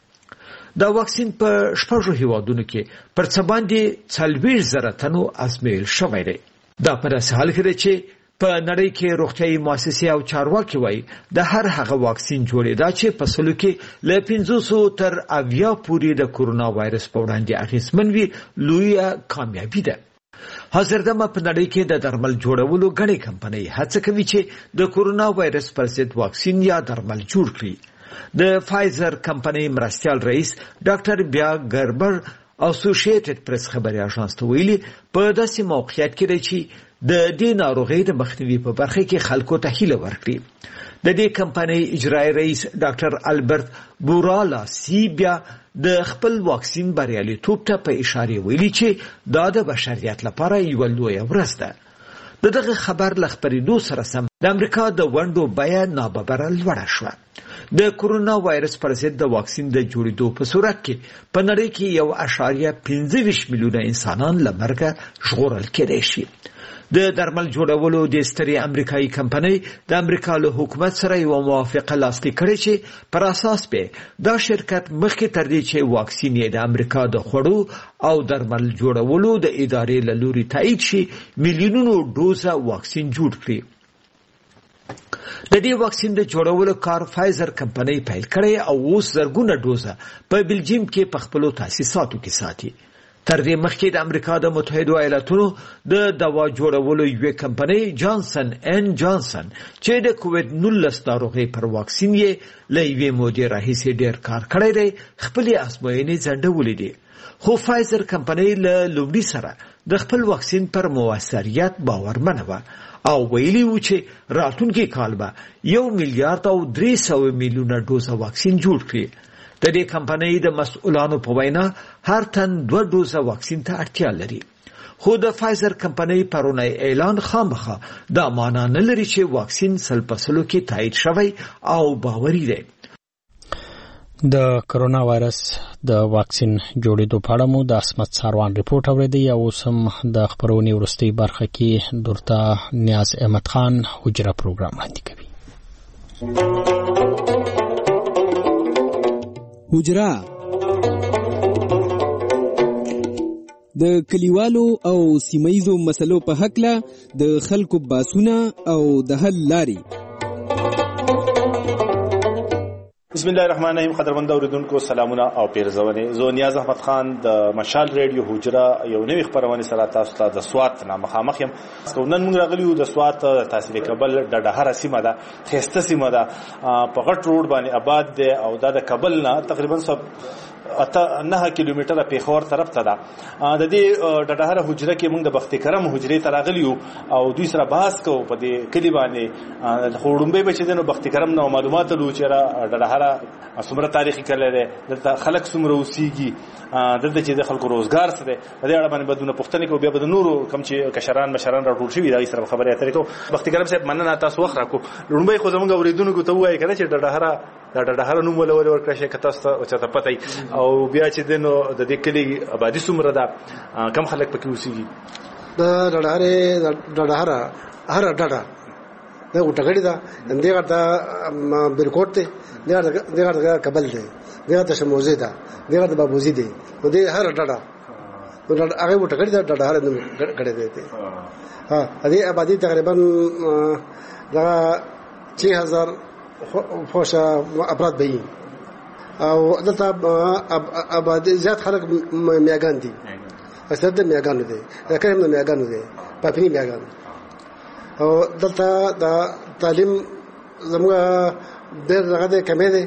دا واکسین په شپږو هیوادونو کې پر څه باندې څلوېښت زره تنو ازمویل شوی دی. دا په داسې حال کې دی چې په نړۍ کې روغتیايي مؤسسې او چارواکي وایي د هر هغه واکسین جوړېدا چې په سلو کې له پنځوسو تر اویا پورې د کرونا وایرس په وړاندې اغیزمن وي لویه کامیابي ده. حاضردمه په نړۍ کې د درمل جوړولو غني کمپنۍ هڅه کوي چې د کرونا وایرس پر ضد واکسین یا درمل جوړ کړي. د فایزر کمپنۍ مرستیال رئیس ډاکټر بیا ګربر اسوسییټډ پریس خبري اژانس ته ویلي په داسې موقعیت کې دی چې د دې ناروغۍ د مخنیوي په برخه کې خلکو ته هیله ورکړي. د دې کمپنۍ اجرایی رئیس ډاکټر البرت بورالا سی بیا د خپل واکسین بریالیتوب ته په اشاره ویلي چې دا د بشریت لپاره یو لوی ورځ ده. د دغه خبر لخبرېدو سره سم د امریکا د ونډو بیه ناببره لوړه شوه. د کرونا وایرس پر ضد د واکسین د جوړېدو په صورت کې په نړۍ کې یو اشاریه پنځه ویشت میلیونه انسانان له مرګه ژغورل کېدای شي. د درمل جوړولو د ستري امریکایي کمپنۍ د امریکا له حکومت سره یو موافقه لاسلیک کړې چې پر اساس به دا شرکت مخکې تر دې چې واکسین یې د امریکا د خوړو او درمل جوړولو د ادارې له لوري تایید شي میلیونونو ډوزه واکسین جوړ کړي. د دې واکسین د جوړولو کار فایزر کمپنۍ پیل کړی او اوس زرګونه ډوزه په بلجیم کې په خپلو تاسیساتو کې ساتي. تر دې مخکې د امریکا د متحده ایالاتونو د دوا جوړولو یوه کمپنۍ جانسن ان جانسن چې د کووډ نولس ناروغۍ پر واکسین یې له یوې مودې راهیسې ډېر کار کړی دی خپلې ازموینې ځنډولې دي. خو فایزر کمپنۍ له لومړي سره د خپل واکسین پر موثریت باورمنه وه او ویلي وو چې راتلونکي کال به یو میلیارډ او درې سوه میلیونه ډوزه واکسین جوړ کړي. د دې کمپنۍ د مسؤلانو په وینا هر تن دوه ډوزه واکسین ته اړتیا لري. خو د فایزر کمپنۍ پرونی اعلان خامخا دا معنا نه لري چې واکسین سل په سلو کې تایید شوی او باوري دی. د کرونا وایرس د واکسین جوړېدو په اړه مو د اسمت ساروان ریپورت اوریدي او سم د خبرونې ورستۍ برخه کې درته نیاز احمد خان حجره پروګرام وړاندې کوي. حجره د کلیوالو او سیمایزو مسلو په حقله د خلکو باسونه او د حل لاري. بسم الله الرحمن الرحیم. قدرمن اوریدونکو سلامونه او پیرزونه. زه نیاز احمد خان د مشال ریډیو حجره یو نوې خبرونه سره تاسو ته د سوات نه مخامخ یم. نن موږ راغلی یو د سوات تحصیل کابل د ډهره سیمه ده، خسته سیمه ده، په غټ روډ باندې آباد ده او دا د کابل نه تقریبا اته نه کیلومتره پیښور طرف ته ده. د دې د ډهره حجره کې موږ د بخت کرم حجره ته راغلی یو او دوی سره بحث کوو په دې کلی باندې. خوړمبه به چې دنو بخت کرم نو معلومات لو چې را د ډهره څومره تاریخي کله ده، دلته خلک څومره اوسېږي، دلته چې د خلکو روزګار څه ده. د دې اړه باندې بدونه پوښتنه کوو. بیا به د نورو کم چې کشران مشران راټول شوي دا سره خبرې اترې کوو. بخت کرم صاحب مننه تاسو وخت راکو. لومبه خو زموږ اوریدونکو ته وایي کنه چې د ډهره د ډهره نوم ولول ورکړی شي کته تاسو ته پته او بیا چې دنو د دې کلی آبادی څومره ده، کم خلک پکې اوسېږي. د ډهره د ډهره هر ډډه دا وټګړی ده، دغه ته برکوټ ته، دغه دغه کابل ده، دغه ته شموزه ده، دغه ته بابوزي ده. نو دې هر ډډه هغه وټګړی ده ډهره نوم کړی دی. ها دې آبادی تقریبا دا چې هزار فوشه افراد به او دلته آبادی زیات خلک میاګان دي، اصل د میاګان دي، کله هم میاګان دي، پاپینی میاګان. او دلته د تعلیم زموږ ډېر هغه د کمې دی.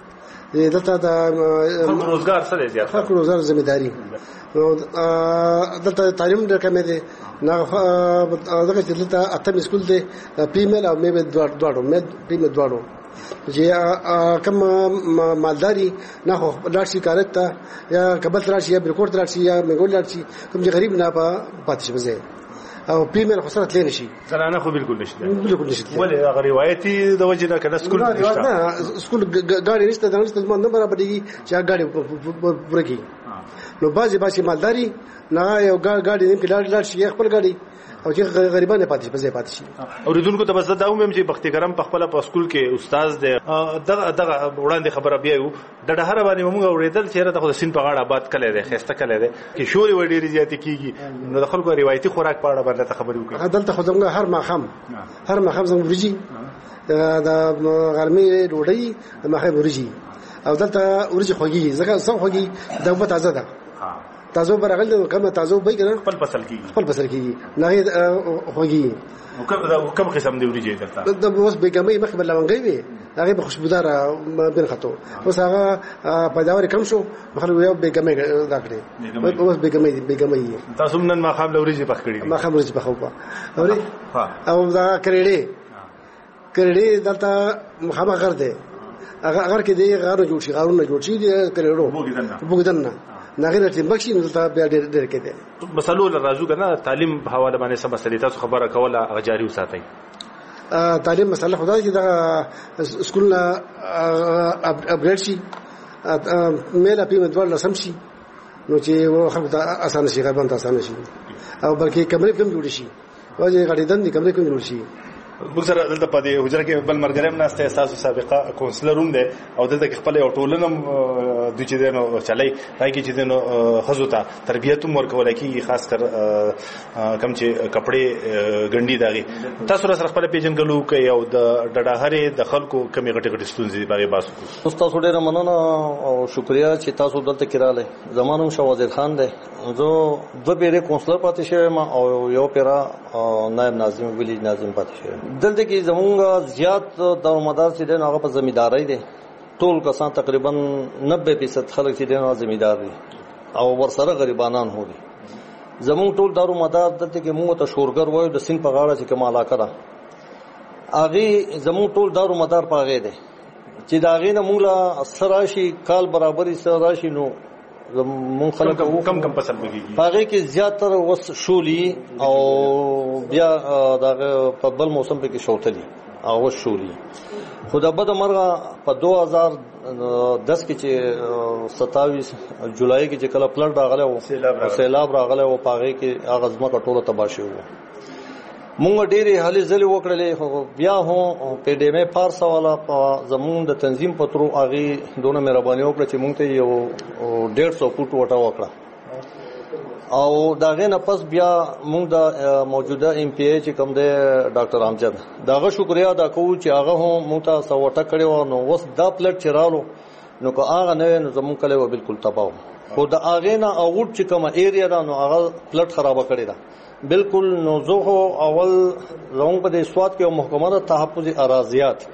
دلته د خلکو روزګار سره زیات، خلکو روزګار ذمہداري. نو دلته تعلیم ډېر کمې دی. نه دغه چې دلته اته سکول دی، پیمل او میبه دواړو مې پیمل دواړو چې کوم مالداري نه خو لاشي کارته یا کابل راشي یا برکوټ راشي یا مګول راشي، کوم چې غریب نه پاتې شي او پیمل خو سره تللی نشي. زنانه خو بالکل نشته، بالکل نشته. ولې هغه روایتي د وجه نه کنه سکول نشته، نه سکول ګاډي نشته، د نشته نه برابرېږي چې ګاډي پرګي. نو بازي بازي مالداري نه یو ګاډي نه کلاړ لاړ شي خپل ګاډي او چې غریبانه پاتې په ځای پاتې شي. اوریدونکو ته بس دا وایم چې بخت کرم په خپل په سکول کې استاد دی. دغه دغه وړاندې خبره بیا یو د ډهره باندې موږ اوریدل چې د سین په غاړه آباد کله دی، خسته کله دی کې شوري وړي زیاتې کیږي. نو د خلکو روایتي خوراک په اړه باندې خبرې وکړه. دلته خو زموږ هر ماخام هر ماخام زموږ ورجی د غرمې ډوډۍ د ماخام ورجی او دلته ورجی خوږي ځکه څو خوږي د وبته تازه ده، تازه برغل نو کومه تازه وبای کنه خپل فصل کیږي، خپل فصل کیږي نه خوږي. او کوم کوم قسم دی ورجی دلته د اوس بیګمې مخبل لونګي وي هغه به خوشبودار بن خطو. اوس هغه پیداوار کم شو مخلو یو بیګمې دا کړی. اوس بیګمې بیګمې تاسو نن ما خام لوريجي پخ کړی، ما خام ورجی پخو په اوري. او دا کړېړې کړېړې دلته مخامخ غر دی، هغه اگر کې دی غارو جوړ شي، غارونه جوړ شي دی کړېړو بوګدن نه غیر چې بخښي نو ته بیا ډېر ډېر کې دي. مسلو راځو کنه تعلیم په حواله باندې سم مسلې تاسو خبره کوله هغه جاری وساتئ. تعلیم مسله خدای چې دا سکول اپګریډ شي، میلا په مدوال لسم شي نو چې خلک ته اسانه شي، غیر باندې اسانه شي او بلکې کمرې کم جوړ شي، واځي غړي دندې کمرې کم جوړ شي. موږ سره دلته په دې حجره کې بل مرګریم ناشته تاسو سابقه کونسلر هم ده او دلته کې خپل یو ټولنم د چې دینو چلای راځي چې دینو خزو ته تربیته مور کول کی خاص کر کم چې کپڑے ګنډي داغي. تاسو سره خپل پیژنګلو کوي او د ډډهره د خلکو کمی غټي غټي ستونزې باندې باسو کو. تاسو ډېر مننه او شکریا چې تاسو دلته کېراله. زمانو شاه وزیر خان ده، زه دوه پیره کونسلر پاتې شوم او یو پیرا نائب ناظم ویلیج ناظم پاتې شوم. دلته کې زمونږ زیات دار مدار چې دین هغه په زمینداری دي، ټول کسان تقریبا نوے فیصد خلک چې دین زمیندار دي او ورسره غریبانان هو دي. زمونږ ټول دار مدار دلته کې موږ ته شورګر وایو د سین په غاړه چې کوم علاقه ده هغه زمونږ ټول دار مدار پاغې دي چې دا غینه موږ لا سراشي کال برابرۍ سراشي نو مون خلک کم کم پسند کیږي هغه کې زیاتره وس شولي او بیا دا په بل موسم په کې شوتلي او شولي. خدا بد مرغه په دو هزار دس کې چې ستاویس جولای کې چې کله پلټ راغله او سیلاب راغله او پاغه کې هغه ځمکه ټوله تباہ شو. مونږ ډېرې هلې ځلې وکړلې خو بیا هم په ډې مې پارس والا زمون د تنظیم پترو هغه دونه مهرباني وکړه چې مونږ ته یو ډېر سو فوټ وټا وکړه او دا غینه پس بیا موږ د موجوده ایم پی ای چې کوم دی ډاکټر امجد داغه شکریا ادا کوو چې هغه هم موږ ته سوټه کړو نو اوس دا پلټ چرالو نو که هغه نه نو زموږ کله و بالکل تباہ خو د هغه نه اوټ چې کوم ایریا دا نو هغه پلټ خراب کړی دا بالکل نو زه اول زموږ په دې سواد کې محکمه د تحفظ اراضیات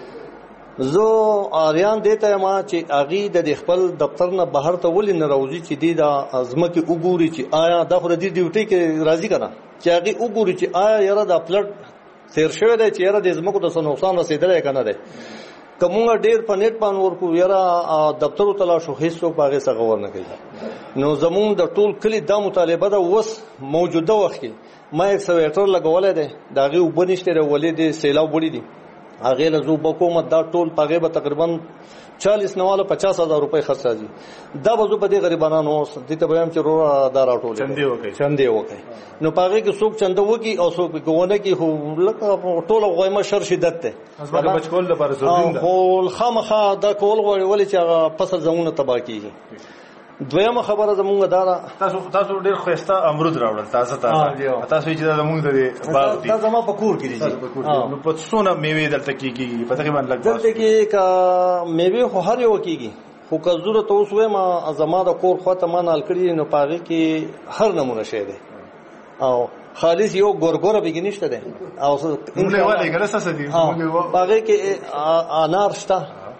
زه اریان دیته ما چې اغي د خپل دفتر نه بهر ته ولې نه راوځي چې دی دا ازمکه وګوري چې آیا د خو د دې ډیوټي کې راضي کړه چې اغي وګوري چې آیا یاره د پلټ تیر شوی دی چې یاره د ازمکو د نقصان رسیدلې کنه دی کومه ډیر په نیټ باندې ورکو یاره دفتر ته لا شو هیڅ څوک باغې څنګه ورنه کوي نو زمون د ټول کلی د مطالبه د وس موجوده وخت کې ما ایکسویټر لګولې دی داغه وبنشته ولې دی سیلاو بډی دی هغه له زو حکومت دا ټول پغه به تقریبا چالیس نواله پچاس هزار روپۍ خرڅ راځي دا به زو په دې غریبانو د ته بیان چې رو دا راټول چندې وکي چندې وکي نو پغه کې څوک چنده وکي او څوک کوونه کې هو لکه ټول غویمه شر شدت ته هغه بچکول لپاره ضروري ده خو خامخا دا کول ولې چې هغه فصل زمونه تباہ کیږي دویمه خبره زمونږ دا تاسو تاسو ډیر خوسته امرود راوړل تاسو تاسو تاسو چې زمونږ د باغ دي دا زما په کور کې دي نو په څونه میوه دلته کیږي په تقریبا لګ دلته کې کا میوه خو هر یو کیږي خو که ضرورت اوس وې ما زما د کور خواته ما نال کړی نو پاغي کې هر نمونه شی دی او خالص یو ګورګور بګینشته دی او موږ ولې ګرسه دي پاغي کې انار شته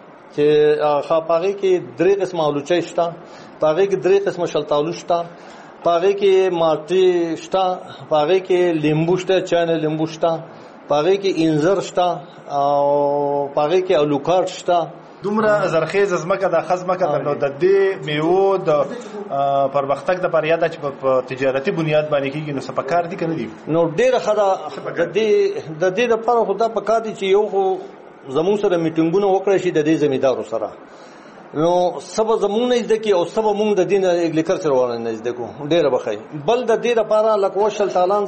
چې خاپاغي کې درې قسم اولوچي شته پاغي کې درې قسم شلتالو شته پاغي کې ماټي شته پاغي کې لیمبو شته چانه لیمبو شته پاغي کې انځر شته او پاغي کې الوکارت شته دومره زرخیز ازمکه د خزمکه د د دې میوه د پرمختګ د پریاده چې په تجارتي بنیاد باندې کیږي نو سپکار دي کنه دي نو ډیره خدا د دې د دې لپاره خدا پکا دي چې یو خو زمون سره میټینګونه وکړي شي د دې زمیدارو سره نو سبا زمون نه ځکه او سبا مونږ د دین اګلیکر سره ورنه نه ځکو ډیره بخای بل د دې لپاره لکوشل تعالان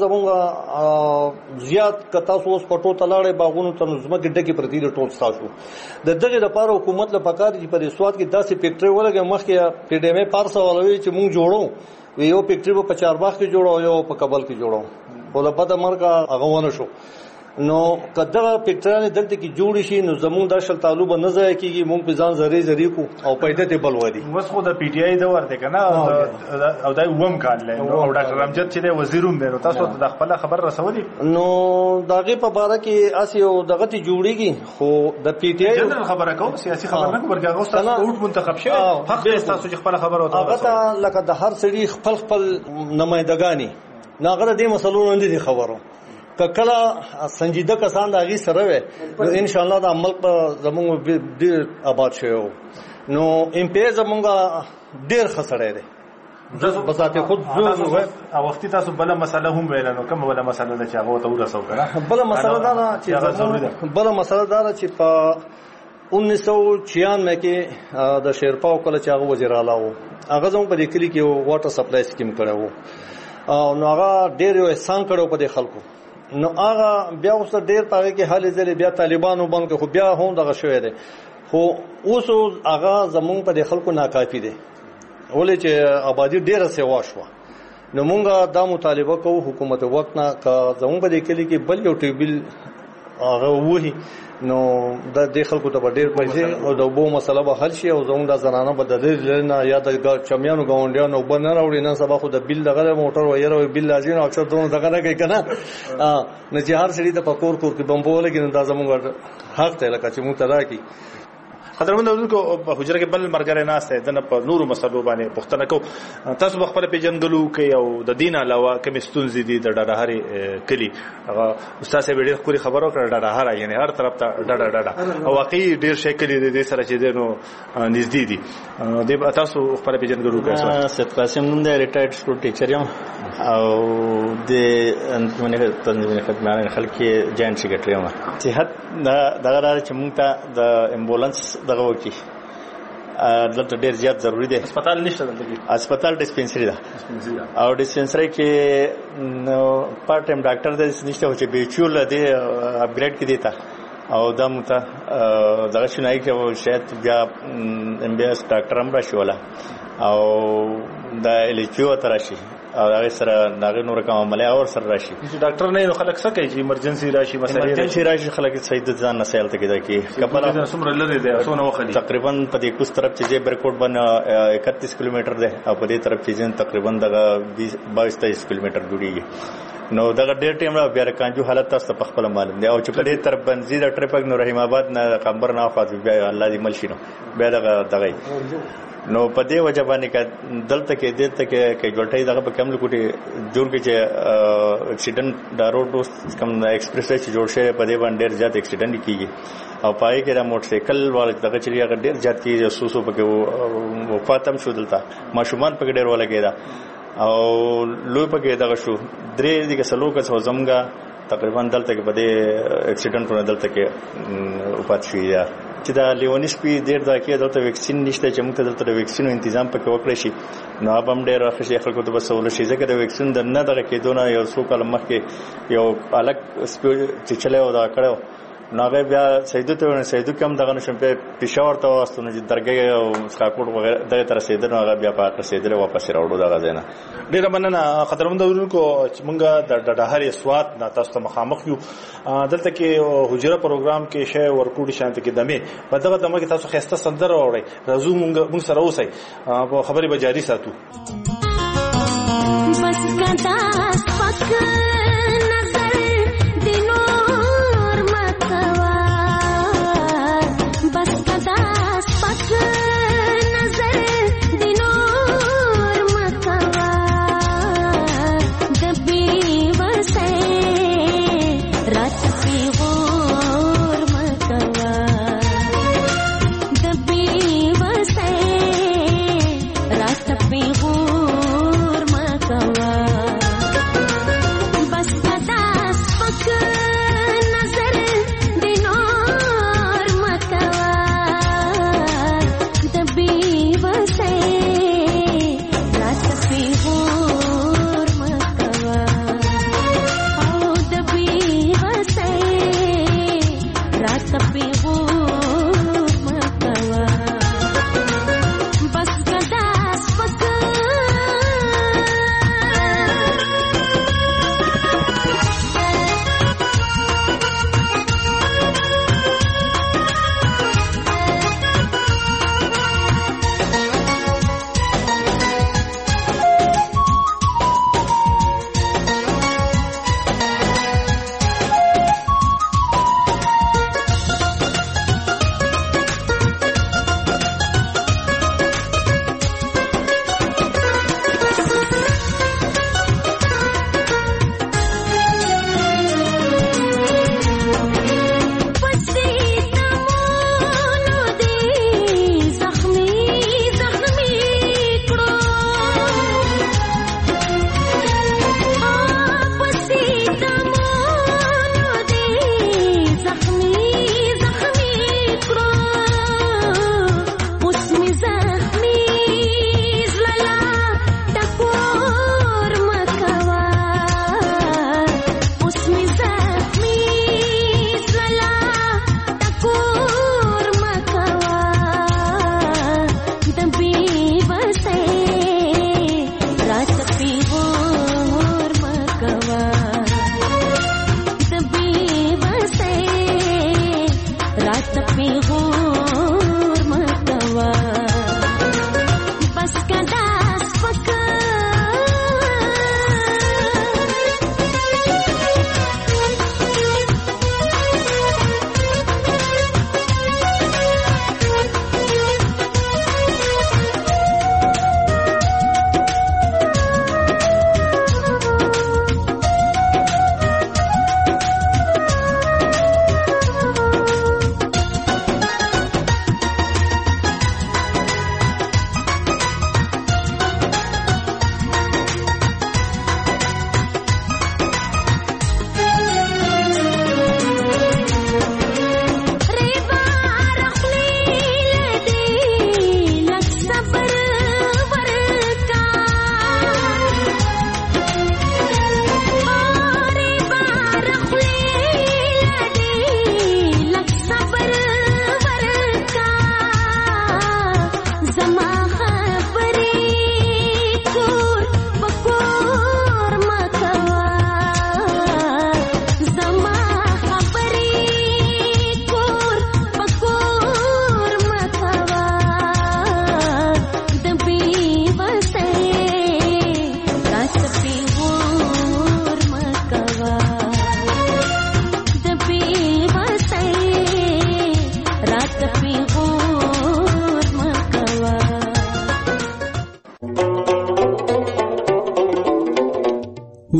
زمونږ زیات کتا سوس پټو تلاړې باغونو ته زمکه ډکی پرتی ټول تاسو د دغه لپاره حکومت له پکار دي په سواد کې داسې فیکټری ولګي مخکې پی ډی ایم پارسه ولوي چې مونږ جوړو یو فیکټری په چارباغ کې جوړو یو په کابل کې جوړو په لپاره مرګه هغه ونه شو نو کداغه فیکټری دلته کې جوړ شي نو زموږ د شل طالب نه ځای کېږي مونږ په ځان زری زری کو او پیدا ته بل ودی وس خو د پی ټی آی د ورته کنه او دای ووم کال له او ډاکټر امجد چې د وزیروم دی تاسو د خپل خبر رسولي نو داغه په باره کې اسی او دغه تی جوړیږي خو د پی ټی آی جنرال خبره کوم سیاسي خبر نه ورګه اوس تاسو اوټ منتخب شوی حق تاسو چې خپل خبر او تاسو هغه لکه د هر سړي خپل خپل نمائندګانی ناغره دې مسلو نه دي خبرو کله سنجیده کسان د هغه سره وي نو ان شاء الله د عمل په زموږ ډیر آباد شوی نو ام پی زموږ ډیر خسرې ده بساته خود زو او وختي تاسو بل مسله هم ویل نو کوم بل مسله ده چې هغه ته ورسو کنه بل مسله ده چې بل مسله ده چې په انیس سو چھیانوے کې د شیرپاو کله چې هغه وزیر اعلی وو هغه زموږ په کلی کې واټر سپلای سکیم کړو او نو هغه ډیر یو احسان کړو په خلکو نو هغه بیا اوس ډیر پاره کې حل ځلې بیا طالبانو باندې خو بیا هم دغه شوې ده خو اوس هغه زمونږ په خلکو ناکافي دي ولې چې آبادی ډیره سیوا شو نو مونږه دا مطالبه کوو حکومت وخت نه کا زمونږ په کلی کې بل یو ټیبل هغه وਹੀ نو د دې خلکو ته ډېر پیسې او د وبو مسله به حل شي او زموږ د زنانه به د دې نه یا د چمیانو گاونډیانو بنه راوړي نه سبا خو د بیل دغه موټر وایره بیل لازم اکثر دونه دغه نه کوي کنه نه چې هر سړي د پکور کور کې بمبول کې د زموږ حق ته لکه چې مو ترا کی خطرمند اورونکو په حجره کې بل مرګره ناشته دنه په نورو مسلو باندې پښتنه کو تاسو خپل پیجنګلو کې او د دین علاوه کوم ستونزې دي د ډډهاري کلی هغه استاد صاحب ډېر خوري خبرو کړ ډډهار یعنی هر طرف ته ډډه ډډه او واقعي ډېر شي کلی د دې سره چې دینو نږدې دي د تاسو خپل پیجنګلو کې سید قاسم نوم دی ریټایرډ سکول ټیچر یم او د منه تنظیم خدمات خلک جاین سیکریټری یم صحت دغه راځي چې موږ ته د امبولانس دغه وکی دلته ډیر زیات ضروری دی هسپتال نشته دلته هسپتال ډیسپنسری ده او ډیسپنسری کې نو پارت ټایم ډاکټر د نشته چې بیچول دی اپګریډ کې دیتا او دا مته دغه شنای کې شاید بیا ام بي اس ډاکټر هم راشي ولا او دا الیچو ترشي هغه سره ناغه نور کوم عمله اور سره راشي چې ډاکټر نه خلک څه کوي چې ایمرجنسي راشي مسله ایمرجنسي راشي خلک سید ځان نسایل ته کېده کې کپلا سمره لري دی سونه وخلی تقریبا په دې کوس طرف چې برکوټ باندې اکتیس کیلومتر ده او په دې طرف چې تقریبا دغه بایس تیئیس کیلومتر جوړیږي نو دغه ډېر ټیم را بیا کانجو حالت تاسو په خپل معلوم دی او چې په دې طرف باندې زیاده ټریپک نو رحیم آباد نه قمبر نه خاطر بیا الله دې ملشي نو بیا دغه دغه نو په دې وجه باندې ک دلته کې دلته کې کې ګټي دغه په کمل کوټي جوړ کې چې اکسیډنټ دا روډ کم ایکسپریس چې جوړ شوی په دې باندې ډېر زیات اکسیډنټ کیږي او پای کې دا موټر سایکل وال دغه چې هغه ډېر زیات کیږي سوسو پکې وفاتم شو دلته ماشومان پکې ډېر ولګیدا او لوی پکې دغه شو درې دغه سلوک څو زمګه تقریبا دلته کې په دې اکسیډنټ ونه دلته کې وفات شوی یا چې دا لیونیس پی ډیر دا کې دلته ویکسین نشته چې موږ ته دلته د ویکسینو تنظیم پکې وکړی شي نو هغه هم ډیر راخښي خلکو ته بسول شي ځکه د ویکسین د نه دغه کې دونه یو څو کال مخکې یو الګ چې چلے و دا کړو نو هغه بیا سیدو ته ونه سیدو کم دغه نشم په پېښور ته واستونه چې درګه او سکاکوټ وغیرہ دغه تر سیدو هغه بیا په رسیدل واپس راوړو دغه ځای نه ډیر مننه قدرمن دورونکو چې موږ د ډډهاري سواد نه تاسو ته مخامخ یو دلته کې حجره پروګرام کې شی ورکوډي شانت کې دمه په دغه دمه کې تاسو خسته سندره وړي راځو موږ موږ سره اوسئ په خبري به جاری ساتو بس کدا پک نظر دینور مکوا بس کدا پک نظر دینور مکوا دبی وسه رات پی غور مکوا دبی وسه رات پی غور مکوا بس کدا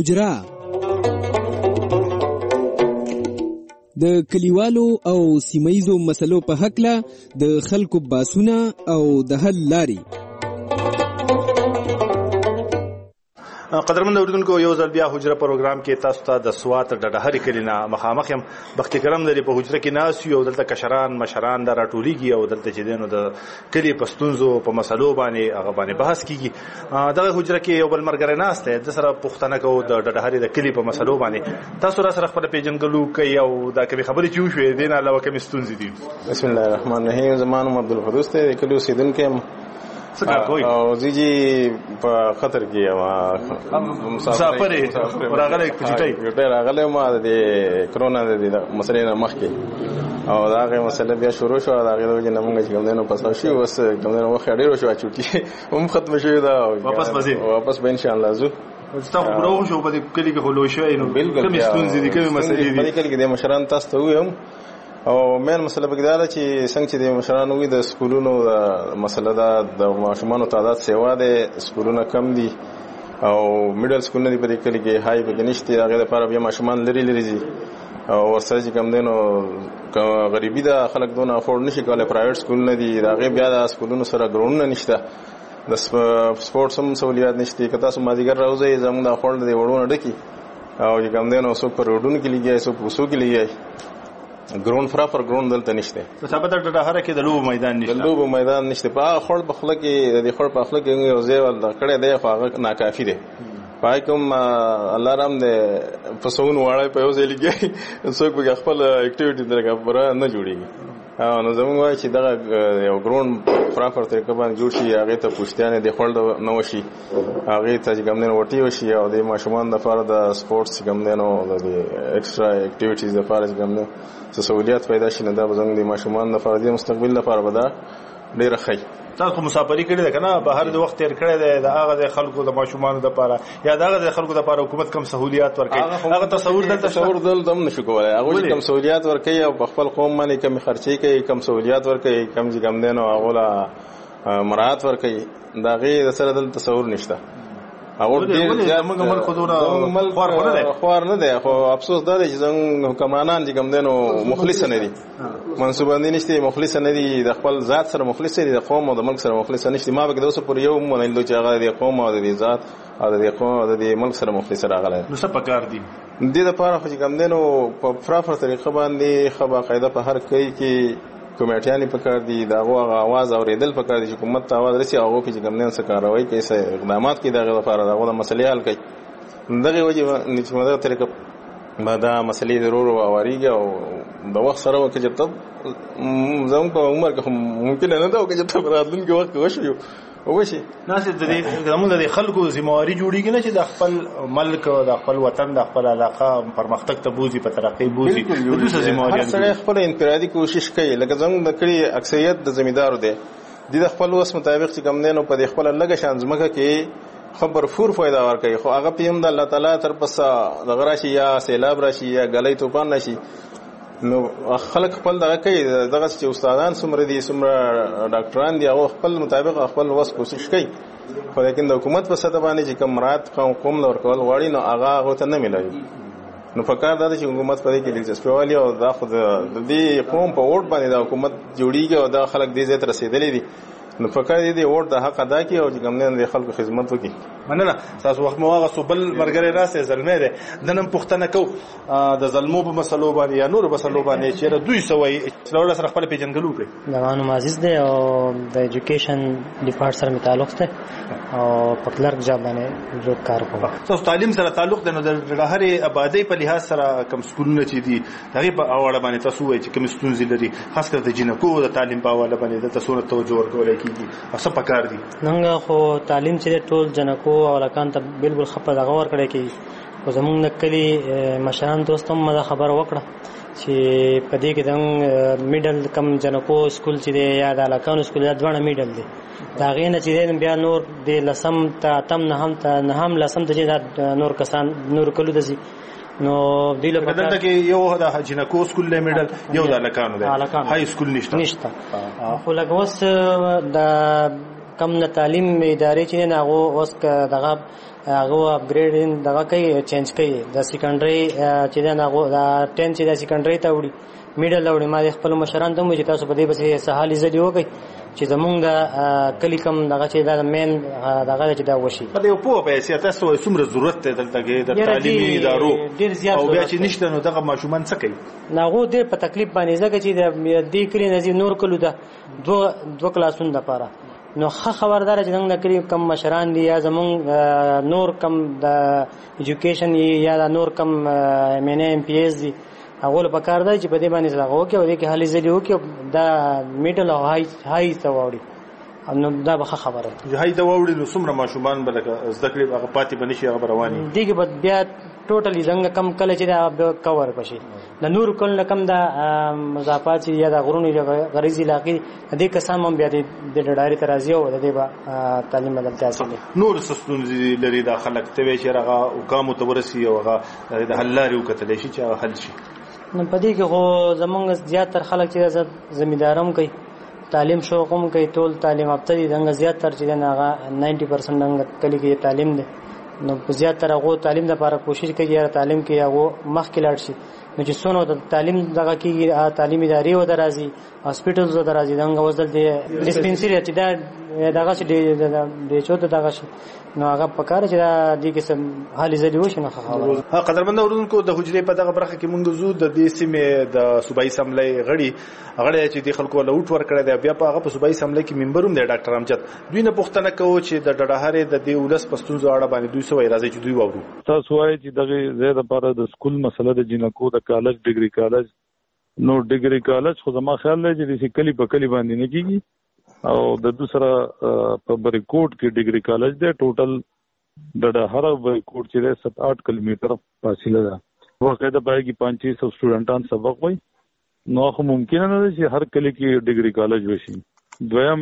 حجره د کلیوالو او سیمایزو مسلو په حق له د خلکو باسونه او د حل لاري. قدرمن اوریدونکو یو ځل بیا حجره پروګرام کې تاسو ته د سوات ډډهري کلینا مخامخ يم بخت کرم لري په حجره کې ناس یو دلته کشران مشران د راټوليږي او دلته چې دینو د کلی پښتونزو په مسلو باندې هغه باندې بحث کیږي. دغه حجره کې یو بل مرګره ناس ته د سره پښتنه کو د ډډهري د کلی په مسلو باندې تاسو را سره خپل پیجنګلو کوي او دا کوي خبرې چې وشوي دین علاوه کوم ستونزې دي. بسم الله الرحمن الرحیم. زمانو عبد القدوس ته د کلیو سیدونکو او زیجی په خطر کې ما مسافر راغله پچټای راغله ما د کرونا د مسلې نه مخکې او دا غي مسله بیا شروع شو دا غي د نمونږ چې کوم نه پسا شي وس کوم نه وخت ډیر شو چټي هم ختم شوی دا واپس مزه واپس به ان شاء الله زو تاسو برو شو په دې کلی کې خلوي شوی نو کوم ستونزې دي کوم مسلې دي په دې کلی کې د مشران تاسو ته ویم او مین مسله بګدار چې څنګه چې د مشرانو وي د سکولونو مسله دا د ماشومانو تعداد سیوا ده سکولونه کم دي او میډل سکولونه دی په دې کلی کې هاي په نشته هغه لپاره بیا ماشومان لري لري دي او ورسره چې کم دینو غریبی دا خلک دونه افورد نشي کولای پرایویټ سکولونه دي هغه بیا د سکولونو سره ګراوند نشته د سپورتس هم سہولیات نشته کته سم مازیګر راوځي زموږ د افورد دی وړونه ډکی او چې کم دینو سو پر وډون کې لګي سو پوسو کې لګي ګراوند پراپر ګراوند دلته نشته. په سبا د ډډهره کې د لوب میدان نشته. د لوب میدان نشته. په خړ بخله کې د خړ په خله کې یو ځای ول کړه دی خو هغه ناکافي دی. پای کوم الله رحم دې پسون واړی په یو ځای لګي څوک به خپل اکټیویټي درګه پورا نه جوړیږي. او نو زموږ وایي چې دغه یو ګراوند پراپر طریقه باندې جوړ شي هغه ته پښتانه د خړ نه وشي هغه ته ګمنه وټي وشي او د ماشومان د لپاره د سپورتس ګمنه او د ایکسترا اکټیویټیز لپاره ګمنه څه سہولیات پیدا شي نه دا زموږ د ماشومان لپاره د مستقبل لپاره به دا ډیره ښه. تاسو مسافری کړی ده کنه بهر د وخت تیر کړی ده د هغه د خلکو د ماشومان لپاره یا د هغه د خلکو لپاره حکومت کم سہولیات ورکړي هغه تصور دلته تصور دل دم نشو کولای هغه کم سہولیات ورکړي او په خپل قوم باندې کم خرچي کوي کم سہولیات ورکړي کم چې کم دینو هغه لا مراعات ورکړي دا غي د سره دل تصور نشته. هغه ډېر موږ مل خودونه خوار نه دی خو افسوس دا دی چې څنګه حکمرانان چې کوم دینو مخلص نه دي منسوبان نشته مخلص نه دي د خپل ذات سره مخلص دي د قوم او د ملک سره مخلص نشته. ما به د اوس پر یو مونږ چې هغه د قوم او د ذات او د قوم او د ملک سره مخلص راغله نو څه پکار دي د دې لپاره چې کوم دینو په پراپر طریقه باندې خبره قاعده په هر کوي کې کمیټیانی پکار دي دا غوغه आवाज اوریدل پکار دي چې حکومت ته आवाज رسي هغه چې ګمنن څه کاروي کوي څه اقدامات کوي دغه لپاره دغه مسلې حل کوي دغه وجه نشي مده طریقه ما دا مسلې ضرور او اوریږي او د وخت سره وکړي چې تب زموږ په عمر کې ممکن نه دا وکړي چې تب راتلونکي وخت وشي او شي ناس د دې زموږ د خلکو ذمہواری جوړیږي نه چې د خپل ملک او د خپل وطن د خپل علاقه پرمختګ ته بوزي په ترقی بوزي د دوی ذمہواری هر سره خپل انفرادي کوشش کوي لکه زموږ د کړي اکثریت د زمیدارو دي د خپل وس مطابق چې کم نه نو په خپل لګه شان زمکه کې خبر فور فائدہ ور کوي خو هغه پیم د الله تعالی تر پسا د غراشي یا سیلاب راشي یا غلې طوفان راشي نو خلک خپل دغه کوي دغه چې استادان څومره دي څومره ډاکټران دي او خپل مطابق خپل وس کوشش کوي خو لیکن د حکومت په سطح باندې چې کوم مراد قوم قوم لور کول غواړي نو هغه هغه ته نه ملایي نو فکر دا چې حکومت په دې کې دلچسپي والی او دا خو د دې قوم په ووټ باندې د حکومت جوړیږي او دا خلک دې ځای ته رسیدلي دي نو فکر دې ووټ د حق ادا کوي او چې کوم نه خلکو خدمت وکړي. مننه تاسو وخت مو هغه سوبل مرګره راسه زلمه ده د نن پښتنه کو د ظلمو په مسلو باندې یا نور مسلو باندې چې دوی سوي څلور سره خپل پیژنګلو کوي دا مانو عزیز ده او د ایجوکیشن ډیپارټمنټ سره تعلق ده او په کلرک جاب باندې جو کار کوم. تاسو تعلیم سره تعلق ده نو د هر آبادی په لحاظ سره کم سکولونه چې دي هغه په اواړه باندې تاسو وایي چې کوم ستونزې لري خاص کر د جنکو د تعلیم په اواړه باندې د تاسو توجه ورکول کیږي اصل پکار دي نن خو تعلیم چې ټول جنکو او لکان ته بالکل خپه دغه ور کړی کی او زمونږ نکلي مشران دوستم مده خبر وکړه چې په دې کې د میډل کم جنکو سکول چې دی یا د لکان سکول یا دوه میډل دی دا غینه چې بیا نور د لسم ته تم نه هم ته نه هم لسم ته نور کسان نور کلو دسي نو دیله په دلته کې یو د جنکو سکول له میډل یو د لکانو دی های سکول نشته نشته خو لګوس د کم نه تعلیم ادارې چې نه هغه اوس دغه هغه اپګریډینګ دغه کوي چینج کوي د سیکنډري چې نه هغه د ټین چې د سیکنډري ته وړي میډل وړي ما خپل مشران ته مو چې تاسو په دې بس سهالي زدي وګي چې زمونږ د کلی کم دغه چې د مین دغه چې دا وشي په دې په پیسې تاسو څومره ضرورت ده دلته د تعلیمي ادارو او بیا چې نشته نو دغه ماشومان څه کوي ناغو دې په تکلیف باندې ځکه چې د دې کلی نزي نور کلو ده دو دو کلاسونه لپاره نو ښه خبردار چې څنګه کلی کم مشران دي یا زمونږ نور کم د ایجوکیشن یا نور کم ایم ان ایم پی ایس دي هغه په کار دی چې په دې باندې زغه وکي او دې کې حالي زلي وکي دا میډل او هاي هاي ته وړي نو دا به خبره ده هاي دا وړي نو څومره ماشومان بل زده کړې هغه پاتې بنشي هغه رواني دیګه بیا ټوټلی څنګه کم کله چې دا کور پشي د نور کله کم دا مضافات یا د غرونی غریزي علاقې دې کسان هم بیا د ډډاري ترازی او د دې با تعلیم بدل تاسو نور سستونزي لري د خلک ته چې هغه حکام تورسي او هغه د حل لري وکړي شي چې هغه حل شي نو پدې کې خو زمونږ زیات تر خلک چې زمیندارم کوي تعلیم شوق هم کوي ټول تعلیم یافته دي دغه زیات تر چې هغه نود پرسنټ دغه کلی کې تعلیم دي نو زیات تر هغه تعلیم لپاره کوشش کوي یا تعلیم کې هغه مخ کې لاړ شي نو چې څونو د تعلیم دغه کې تعلیمي ادارې و درازي هاسپټلز و درازي دغه وزل دي ډیسپنسری چې دا دغه چې د چوت دغه شي نو هغه پکاره چې د دې قسم حالي زدي وشي نه خبره ها قدرمن اورونکو د حجرې په دغه برخه کې موږ زو د دې سیمه د صوبایي سملې غړي غړي چې د خلکو لوټ ور کړی دی بیا په هغه په صوبایي سملې کې ممبروم دی ډاکټر امجد دوی نه پوښتنه کوي چې د ډډهارې د دې ولس پښتونزو اړه باندې دوی سوې راځي چې دوی وورو تاسو وایي چې دغه زیاده لپاره د سکول مسله د جنکو د کالج ډیګري کالج نو ډیګري کالج خو زما خیال دی چې د کلی په کلی باندې نه کیږي او د دوسرا په بریکوټ کې ډیګري کالج دی ټوټل د هر بریکوټ چې سات آٹھ کیلومتر فاصله ده واقعده پای کې پانچ سو سټوډنټان سبق وای نو خو ممکن نه ده چې هر کلی کې ډیګري کالج وشي دویم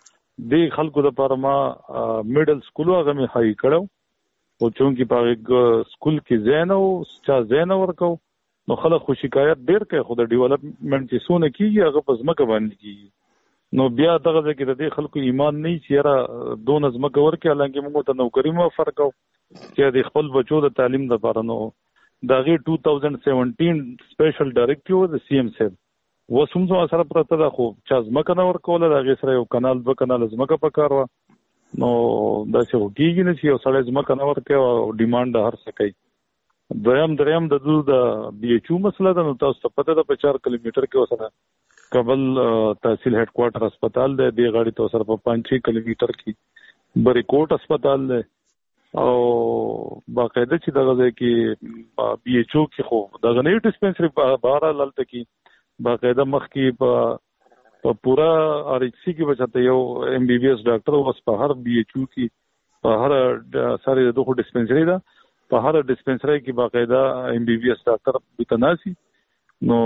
د خلکو لپاره ما میډل سکول هغه می هاي کړو او چونکی په سکول کې زین او چا زین ورکو نو خلک خو شکایت ډیر کوي خو د ډیولپمنٹ چې سونه کیږي هغه په ځمکه باندې کیږي نو بیا دغه ځکه د دې خلکو ایمان نه چې را دون ځمکه ورکه حالانکه موږ ته نوکری مو فرق او چې د خپل بچو د تعلیم لپاره نو دغه دو هزار سپږ سپیشل ډایریکټیو د سی ام سیب وسوم سره پرته ده خو چې ځمکه نه ورکول دغه سره یو کانال دو کانال ځمکه پکاروا نو دا څه وکیږي نه چې یو سړی ځمکه نه ورکه او ډیماند هر څه کوي دویم دریم د دو د بي ایچ او مسله ده نو تاسو ته پته ده په چار کیلومتر کې وسره کابل تحصیل هډ کوارټر هسپتال دی دی غاړي تو سره په پانچ کیلومتر کې بریکوټ هسپتال دی او باقاعده چې دغه ځای کې بي ایچ او کې خو دغه نه ډیسپنسری بهر لالته کې باقاعده مخ کې په په پورا ار ایچ سی کې بچته یو ایم بي بي ایس ډاکټر اوس په هر بي ایچ او کې په هر سره دغه ډیسپنسری ده په هر ډیسپنسری کې باقاعده ایم بي بي ایس ډاکټر بتناسي نو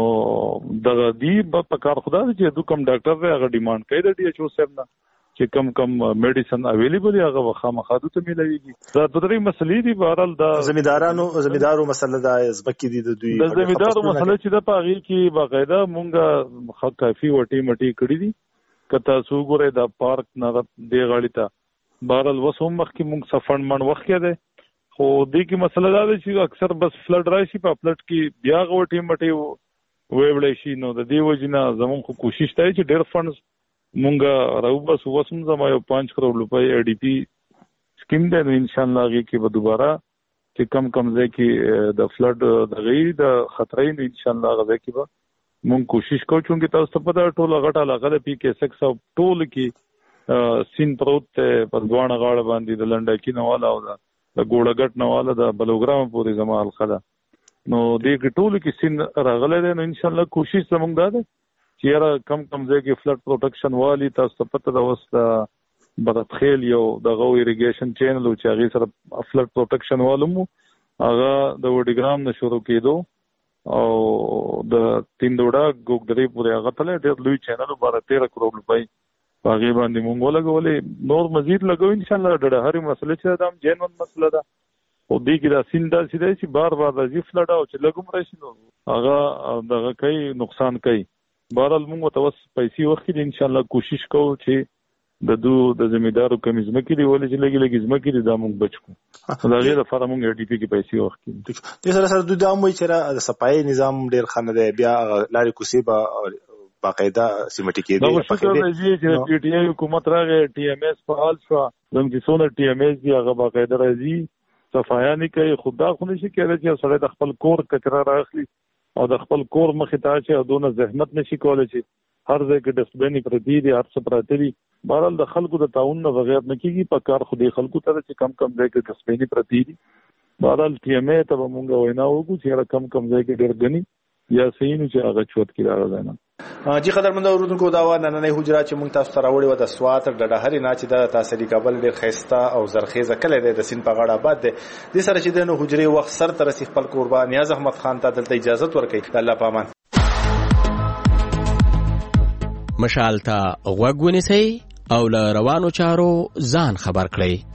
دغه دی په کار خدا چې دوه کم ډاکټر دی هغه ډیماند کوي د ډي ایچ او سره نه چې کم کم میډیسن اویلیبل هغه وخامخادو ته ملويږي دا د درې مسلې دي بهرال دا زمیندارانو زمیندارو مسله دا زبکی دي د دوی د زمیندارو مسله چې د پاغي کې باقاعده مونږه حق کافي وټي مټي کړی دي کته سوګره د پارک نه دی غاړی ته بهرال وسوم مخ کې مونږ سفند من وخت کې ده خو دې کې مسله دا ده چې اکثر بس فلډ راشي په فلډ کې بیا غوټي مټي ویبلې شي نو د دې وجنه زمون خو کوشش کوي چې ډېر فندز مونږه راوبس وسم زما یو پانچ کروڑ روپۍ ای ډي پی سکیم ده ان شاء الله هغه کې به دوباره چې کم کم ځای کې د فلډ د غیر د خطرې ان شاء الله هغه کې به مونږ کوشش کوو چې تاسو ته پته ټول غټه علاقه د پی کې سکس او ټول کې سین پروت په ځوان غاړه باندې د لنډه کې نواله او د ګوړګټ نواله د بلوګرام پورې زما الخلا نو دې ټول کې سین راغله نو ان شاء الله کوشش زموږ ده چې را کم کم ځای کې فلډ پروټیکشن والی تاسو ته پته ده اوس برتخیل یو دغه ایریګیشن چینل او چې هغه سره فلډ پروټیکشن والمو هغه د وډیګرام نه شروع کېدو او د تیندوړه ګوګدري پورې هغه تل ډېر لوی چینل بارا تیرہ کروڑ روپۍ هغه باندې مونږ ولګولې نور مزید لګو ان شاء الله ډېر هرې مسله چې دا جنون مسله ده او دې کې دا سیندا سیده چې بار بار راځي فلډ او چې لګوم راشي نو هغه دغه کوي نقصان کوي بهرحال موږ ته وس پیسې وخت ان شاء الله کوشش کوو چې د دو د زمیدارو کمی ځمکې دی ولې چې لګي لګي ځمکې دی دا موږ بچ کو دا غیر لپاره موږ ډي پی کې پیسې واخلو. د سره سره دوی دا موي چې د صفای نظام ډیر خنه دی بیا لاري کوسي به باقاعده سیمټی کې دی. دا شکر دی چې پی ټی آی حکومت راغی ټي ایم ایس فعال شو زموږ چې څونه ټي ایم ایس دی هغه باقاعده راځي صفایا نه کوي خدا خو نشي کېدای چې سړی د خپل کور کچرا راخلي او د خپل کور مخې ته چې دونه زحمت نشي کولای چې هر ځای کې ډسټبین پرتی دي هر څه پراته دي. بهرحال د خلکو د تعاون نه بغیر نه کېږي په کار خو د خلکو ته چې کم کم ځای کې ډسټبین پرتی دي. بهرحال ټي ایم ای ته به مونږ وینا وکړو چې کم کم ځای کې ډېر غني یا صحیح نو چې هغه چوت کې راغلی نه. جی قدرمن اوریدونکو دا و نننۍ حجره چې موږ تاسو ته راوړې و د سوات د ډهرې نه چې د تحصیلي کابل ډېر ښایسته او زرخیزه کلی دی د سیند په غاړه آباد دی. دې سره چې د نو حجرې وخت سر ته رسي خپل کوربه نیاز احمد خان ته دلته اجازه ورکړي. د الله په امان. مشال ته غوږ ونیسئ او له روانو چارو ځان خبر کړئ.